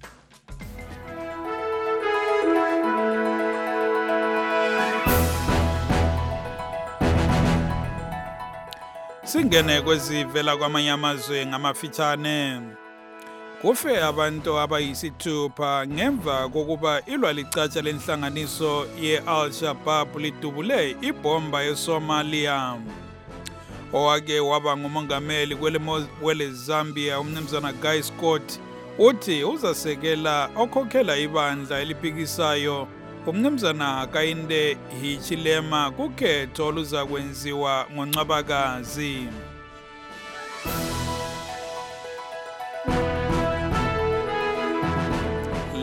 Speaker 11: Singene kwezivela kwamanye amazwe ngamafitshane. Kufe abantu abayisithupha ngemva kokuba ilwa licatsha lenhlanganiso ye-Al-Shabaab lidubule ibomba eSomalia. Owake waba ngumongameli kwele Zambia umnumzana Guy Scott uthi uzasekela okhokhela ibandla eliphikisayo umnumzana Hakainde Hichilema kukhetho oluzakwenziwa ngoNcwabakazi.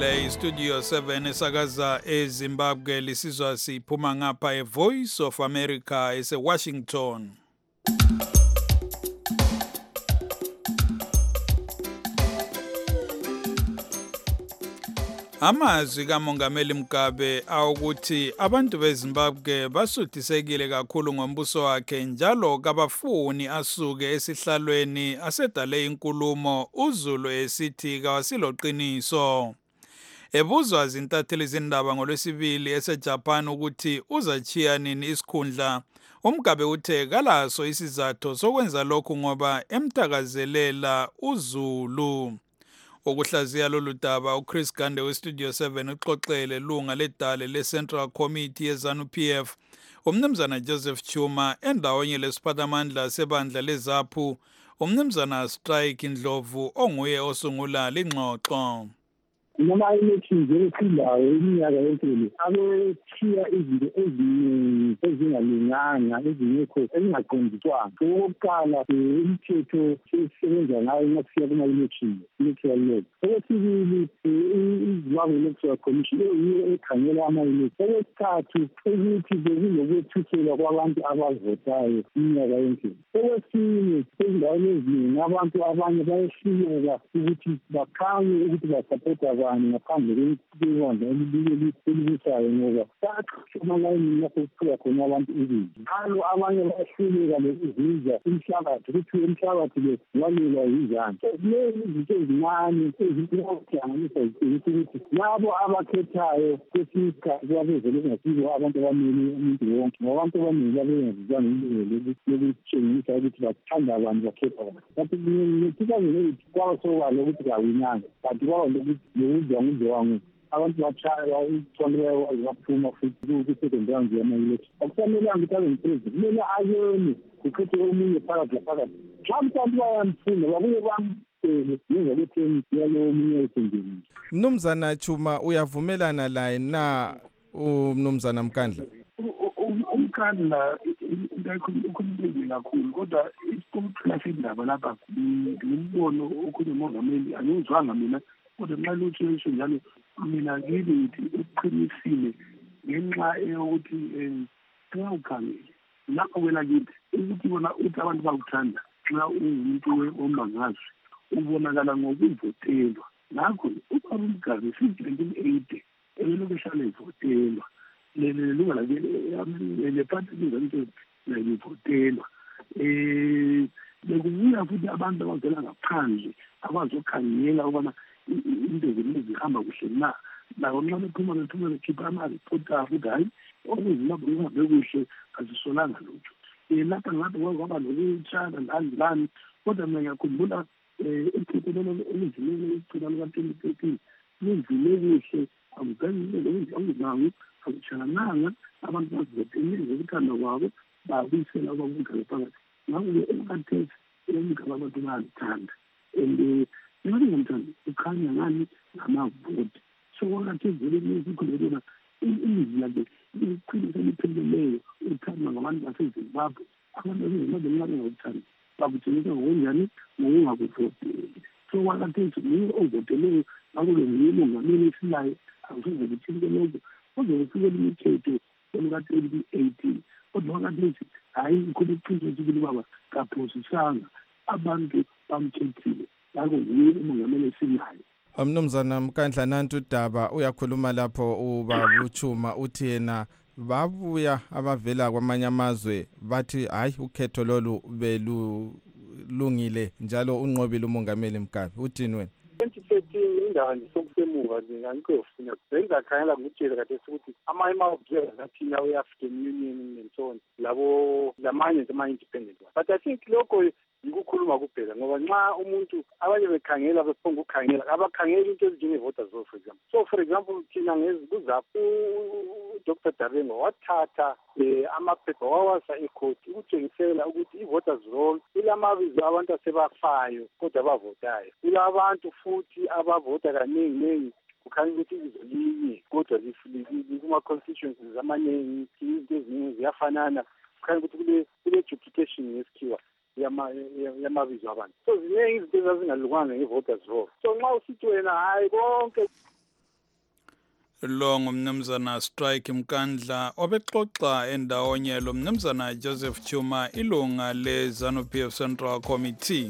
Speaker 11: le Studio seven esakaza eZimbabwe lisizwa siphuma ngapha eVoice of America eseWashington. Amazwi kaMongameli Mugabe awukuthi abantu beZimbabwe basuthisekile kakhulu ngombuso wakhe njalo kabafuni asuke esihlalweni asedale inkulumo uZulu esithi kawasiloqiniso. Ebuzwa zintatheli izindaba ngolwesibili eseJapan ukuthi uzachiya nini isikhundla, uMugabe uthe kalaso isizathu sokwenza lokhu ngoba emthakazelela uZulu. Ukuhlaziya lolu daba uChris Gande weStudio seven uxoxele lunga ledale leCentral Committee yeZANU-P F umnumzana Joseph Chuma endawonye lesiphathamandla sebandla leZAPU umnumzana Strike Ndlovu onguye osungula lingxoxo.
Speaker 10: Noma election zesilayo iminyaka yonke abethiya izinto eziningi ezingalunganga ezingekho ezingaqondiswanga. Okokuqala imithetho esebenza ngayo ngasiya kuma-election electoral law. Okwesibili iZimbabwe Electoral Commission eyiyo ekhangela ama-election. Okwesithathu ukuthi bekulokwethuthelwa kwabantu abavotayo iminyaka yonke. Okwesine ezindaweni eziningi abantu abanye bayehluleka ukuthi bakhanye ukuthi basapota abantu ngaphandle kwebandla elibusayo ngoba baxhumalayini lapho kuthiwa khona abantu izinto. Njalo abanye bayahluleka lokuzuza umhlabathi ukuthi umhlabathi le walelwa yizandla. Lezi izinto ezincane ezihlanganisa zitshengisa ukuthi labo abakhethayo kwesinye isikhathi babezele kungasibo abantu abamele umuntu wonke ngoba abantu abaningi babengazizanga ilungelo lokutshengisa ukuthi bathanda abantu bakhetha abantu. Kanti ngo-two thousand eight kwaba sobala ukuthi kawinanga kanti kwaba lokuthi ngizwangu abantu bachaya itsondela baphuma futhi ku-second round yama-election. Akusamelanga ukuthi abe ngiphrezidenti, kumele ayone kukhethe omunye phakathi laphakathi. Xa mhlawumbe bayamfunda babuye bambhele ngezokutheni yalowo omunye esendlini.
Speaker 17: Mnumzana Chuma uyavumelana laye na umnumzana Mkandla?
Speaker 10: Umkandla ukhululekile kakhulu kodwa isikhulula sendaba lapha ngimbono okhulunywa umongameli angizwanga mina kodwa nxa lutho njalo mina kimi ngithi uqinisile ngenxa yokuthi nxa ukhangele lapho kwela kithi ukuthi bona uthi abantu bakuthanda nxa ungumuntu omangazwe ubonakala ngokuvotelwa. Ngakho uBaba Mugabe since nineteen eighty elokhu ehlala evotelwa lelunga le party lizanto livotelwa. um bekubuya futhi abantu abavela ngaphandle abazokhangela ukubana into zimile zihamba kuhle na nabo nxa bephuma bephuma bekhipha amaripoti abo ukuthi hayi okuzimbabwe kuhambe kuhle azisolanga lutho. Um lapha ngabe kwaba lokutshana lani lani kodwa mina ngiyakhumbula um iphethelo elidlulele ichina luka-twenty thirteen lidlule kuhle akuzange akutshalananga abantu bazivotelile ngokuthanda kwabo babuyisela ubabugabe phakathi. Ngakho-ke emkhathesi umgabe abantu bayalithanda and nxa ngomthanda ukhanya ngani ngamavoti. So kwakathi ezeleni ezikhulelena ilizwi lakhe liqinisa elipheleleyo uthandwa ngabantu baseZimbabwe. Abantu baseZimbabwe nxa bengakuthandi bakutshengisa ngokunjani ngokungakuvoteli. So kwakathesi nguye ovoteleyo ngakho-ke nguye umongameli esilayo akusoze kuthinte lokho kuze kufike imithetho oluka-twenty eighteen kodwa kwakathesi hhayi ikhona iqiniso ukuthi ubaba kaphosisanga abantu bamkhethile ngakho nguye umongameli esilayo.
Speaker 17: Mnumzana Mkandla nantu udaba uyakhuluma lapho uBaba uChuma uthi yena babuya abavela kwamanye amazwe bathi hayi ukhetho lolu belulungile njalo unqobile umongameli Mugabe. Uthini wena?
Speaker 19: twenty thirteen indaba nje sokusemuva ngangikofuna bengizakhangela ngitshela kade ukuthi amanye ama-observers athina we-African Union nensoni labo lamanye ama-independent one. But I think lokho yikukhuluma kuphela ngoba nxa umuntu abanye bekhangela bephonga ukukhangela abakhangela into ezinjenge-voters roll for example. So for example thina kuzapho uDr Dabengo wathatha um amaphepha wawasa ekhoti ukutshengisela ukuthi i-voters roll ilamabizo abantu asebafayo kodwa abavotayo. Kulabantu futhi abavota kaningi nengi kukhanya ukuthi ibizo linye kodwa kuma-constituencies amaningi izinto eziningi ziyafanana kukhanya ukuthi kule duplication ngesikhiwa yamabizo abantu. So ziningi izinto ezazingalunganga nge-voters roll. So nxa usithi wena hayi konke
Speaker 11: lo ngumnumzana Strike Mkandla obexoxa endawonye lo mnumzana Joseph Chuma ilunga le ZANU-P F Central Committee.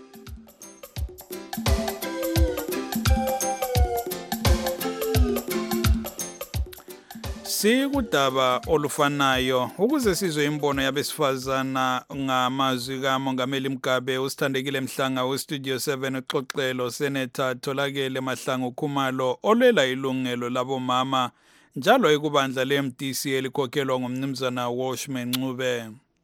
Speaker 11: Sikudaba olufanayo ukuze sizwe imbono yabesifazana ngamazwi kaMongameli Mgabe usithandekile Mhlanga westudio seven uxoxelo Senator Tholakele Mahlangu Khumalo olwela ilungelo labomama njalo ekubandla le-M D C elikhokhelwa ngumnumzana Washman Ncube.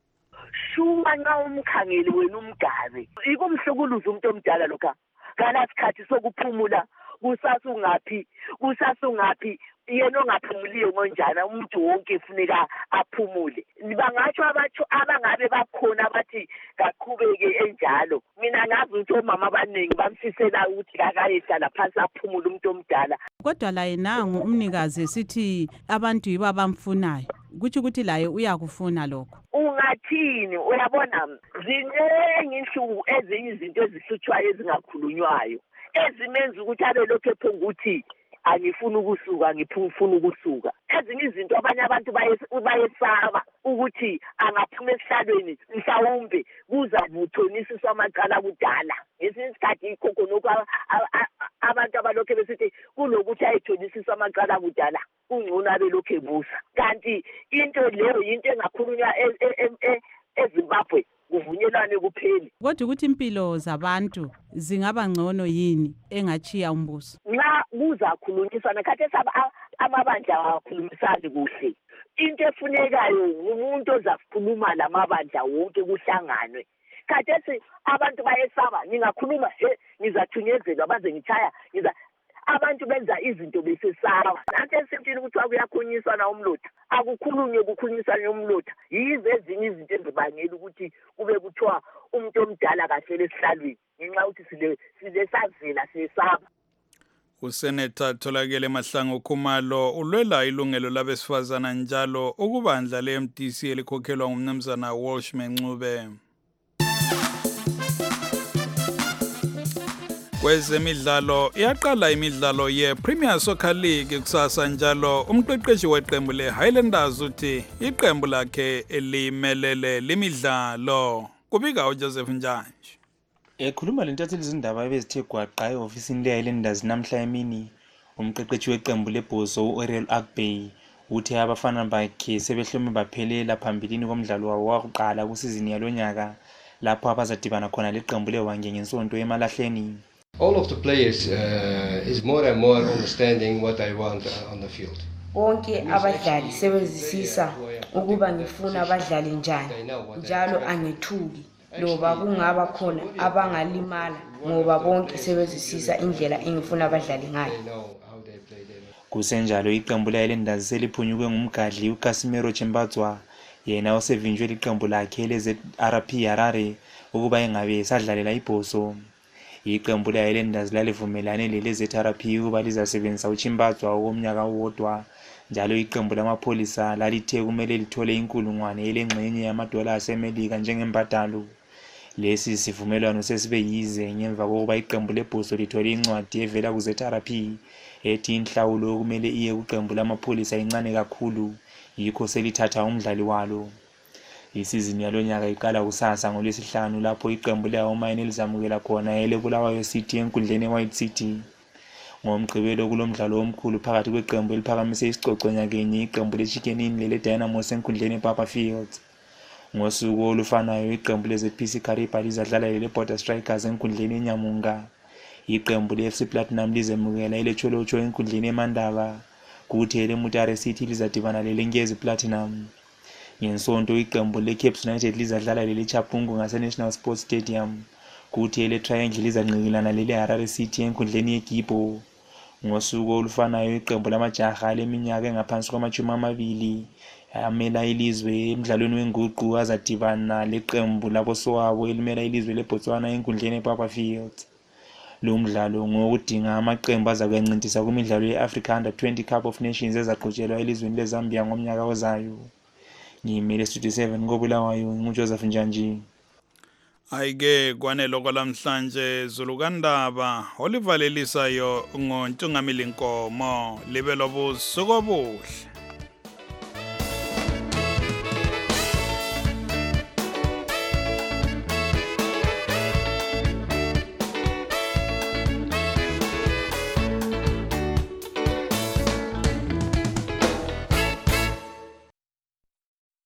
Speaker 4: Shuma nxa umkhangeli wena uMgabe ikumhlukuluza umuntu omdala lokha kana sikhathi sokuphumula kusasungaphi kusasungaphi yena ongaphumuliyo ngonjana umuntu wonke ufuneka aphumule. Bangatsho abatsho abangabe bakhona bathi kaqhubeke enjalo. Mina ngazi ukuthi omama abaningi bamfisela ukuthi akayehlala phansi aphumule umuntu omdala.
Speaker 20: Kodwa la yenangu umnikazi esithi abantu yibo abamfunayo. Kuthi ukuthi laye uyakufuna lokho.
Speaker 4: Ungathini uyabona ziningi inhlungu ezinye izinto ezihlutshwayo ezingakhulunywayo ezimenza ukuthi abe lokho ephunga ukuthi angifuna ukusuka ngifuna ukusuka. Ezinye izinto abanye abantu bayesaba ukuthi angaphuma esihlalweni mhlawumbe kuza kuthonisiswa amaqala kudala. Ngesinye isikhathi ikhokho abantu abalokho besithi kunokuthi ayithonisiswa amaqala kudala ungcono abe lokho ebusa. Kanti into leyo into engakhulunywa eZimbabwe kuvunyelwane kupheli.
Speaker 20: Kodwa ukuthi impilo zabantu zingaba ngcono yini engachiya umbuso?
Speaker 4: Nxa kuzakhulunyiswana khathesi amabandla awakhulumisani kuhle. Into efunekayo umuntu ozakhuluma lamabandla wonke kuhlanganwe. Khathesi abantu bayesaba ningakhuluma he ngizathunyezelwa baze ngithaya ngiza abantu benza izinto besesaba. Nanti esintini ukuthi akuyakhulunyiswana umlotha akukhulunywe kukhulunyiswana umlotha. Yize ezinye izinto ezibangela ukuthi kube kuthiwa umuntu omdala kahle lesihlalweni ngenxa ukuthi sile silesazela sesaba.
Speaker 11: uSenator Tholakele Mahlangu Khumalo ulwela ilungelo labesifazana njalo ukubandla le-M D C elikhokhelwa ngumnumzana Washman Ncube. Kwezemidlalo iyaqala imidlalo ye-Premier Soccer League kusasa njalo umqeqeshi weqembu le-Highlanders uthi iqembu lakhe elimelele lemidlalo. Kubika uJoseph Njanje.
Speaker 21: Ekhuluma lentatheli izindaba ebezithe gwaqa e-ofisini le-Highlanders namhla emini, umqeqeshi weqembu lebhozo u-Ariel Agbey uthi abafana bakhe sebehlome baphelela phambilini komdlalo wawo wokuqala kusizini yalonyaka lapho abazadibana khona leqembu leWange ngesonto emalahleni.
Speaker 24: All of the players uh, is more and more understanding what I want uh, on the field.
Speaker 25: Bonke abadlali sebezisisa ukuba ngifuna abadlali njani njalo angithuki loba kungaba khona abangalimala ngoba bonke sebezisisa indlela engifuna abadlali ngayo.
Speaker 21: Kusenjalo iqembu le-Highlanders seliphunyuke ngumgadli uCasimiro Chimbadzwa yena osevinjwe liqembu lakhe le-Z R P Harare ukuba engabe sadlalela ibhoso. Iqembu le-Highlanders lalivumelane lele-Z R P ukuba lizasebenzisa uChimbadzwa okomnyaka owodwa njalo iqembu lamapholisa lalithe kumele lithole inkulungwane elengxenye yamadola asemelika njengembadalo. Lesi sivumelwano sesibe yize ngemva kokuba iqembu lebhoso lithole incwadi evela ku-Z R P ethi inhlawulo okumele iye kuqembu lamapholisa incane kakhulu yikho selithatha umdlali walo. Isizini yalonyaka iqala kusasa ngoLwesihlanu lapho iqembu le-Hawamine elizamukela khona eleBulawayo City enkundleni eWhite City. Ngomgqibelo kulomdlalo omkhulu phakathi kweqembu eliphakamise isicoco nyakenye iqembu le-Chicken Inn lele-Dynamos enkundleni ePapa Fields. Ngosuku olufanayo iqembu le-Z P C Kariba lizadlala lele-Border Strikers enkundleni eNyamunga. Iqembu le-F C Platinum lizemukela ile-Cholocho enkundleni eMandaba kuthi ele-Mutare City lizadibana lele-Ngezi Platinum. Ngensonto iqembu le-Cape United lizadlala lele-Chapungu ngase-National Sports Stadium kuthi ele-Triangle lizanqikilana lele-Harare City enkundleni yeGibo. Ngosuku olufanayo iqembu lamajaha leminyaka engaphansi kwamashumi amabili amela ilizwe emdlalweni wenguqu azadibana leqembu labosowabo elimela ilizwe leBotswana enkundleni ePapa Fields. Lo mdlalo ngokudinga amaqembu azakuyancintisa kumidlalo ye-Africa Under twenty Cup of Nations ezaqhutshelwa elizweni leZambia ngomnyaka ozayo. Ngimele Studio seven ngoBulawayo nguJoseph Njanje.
Speaker 11: Ayike kwanelo kwalamhlanje Zulukandaba olivalelisayo ngoNtungamili Nkomo libe lobusuku obuhle.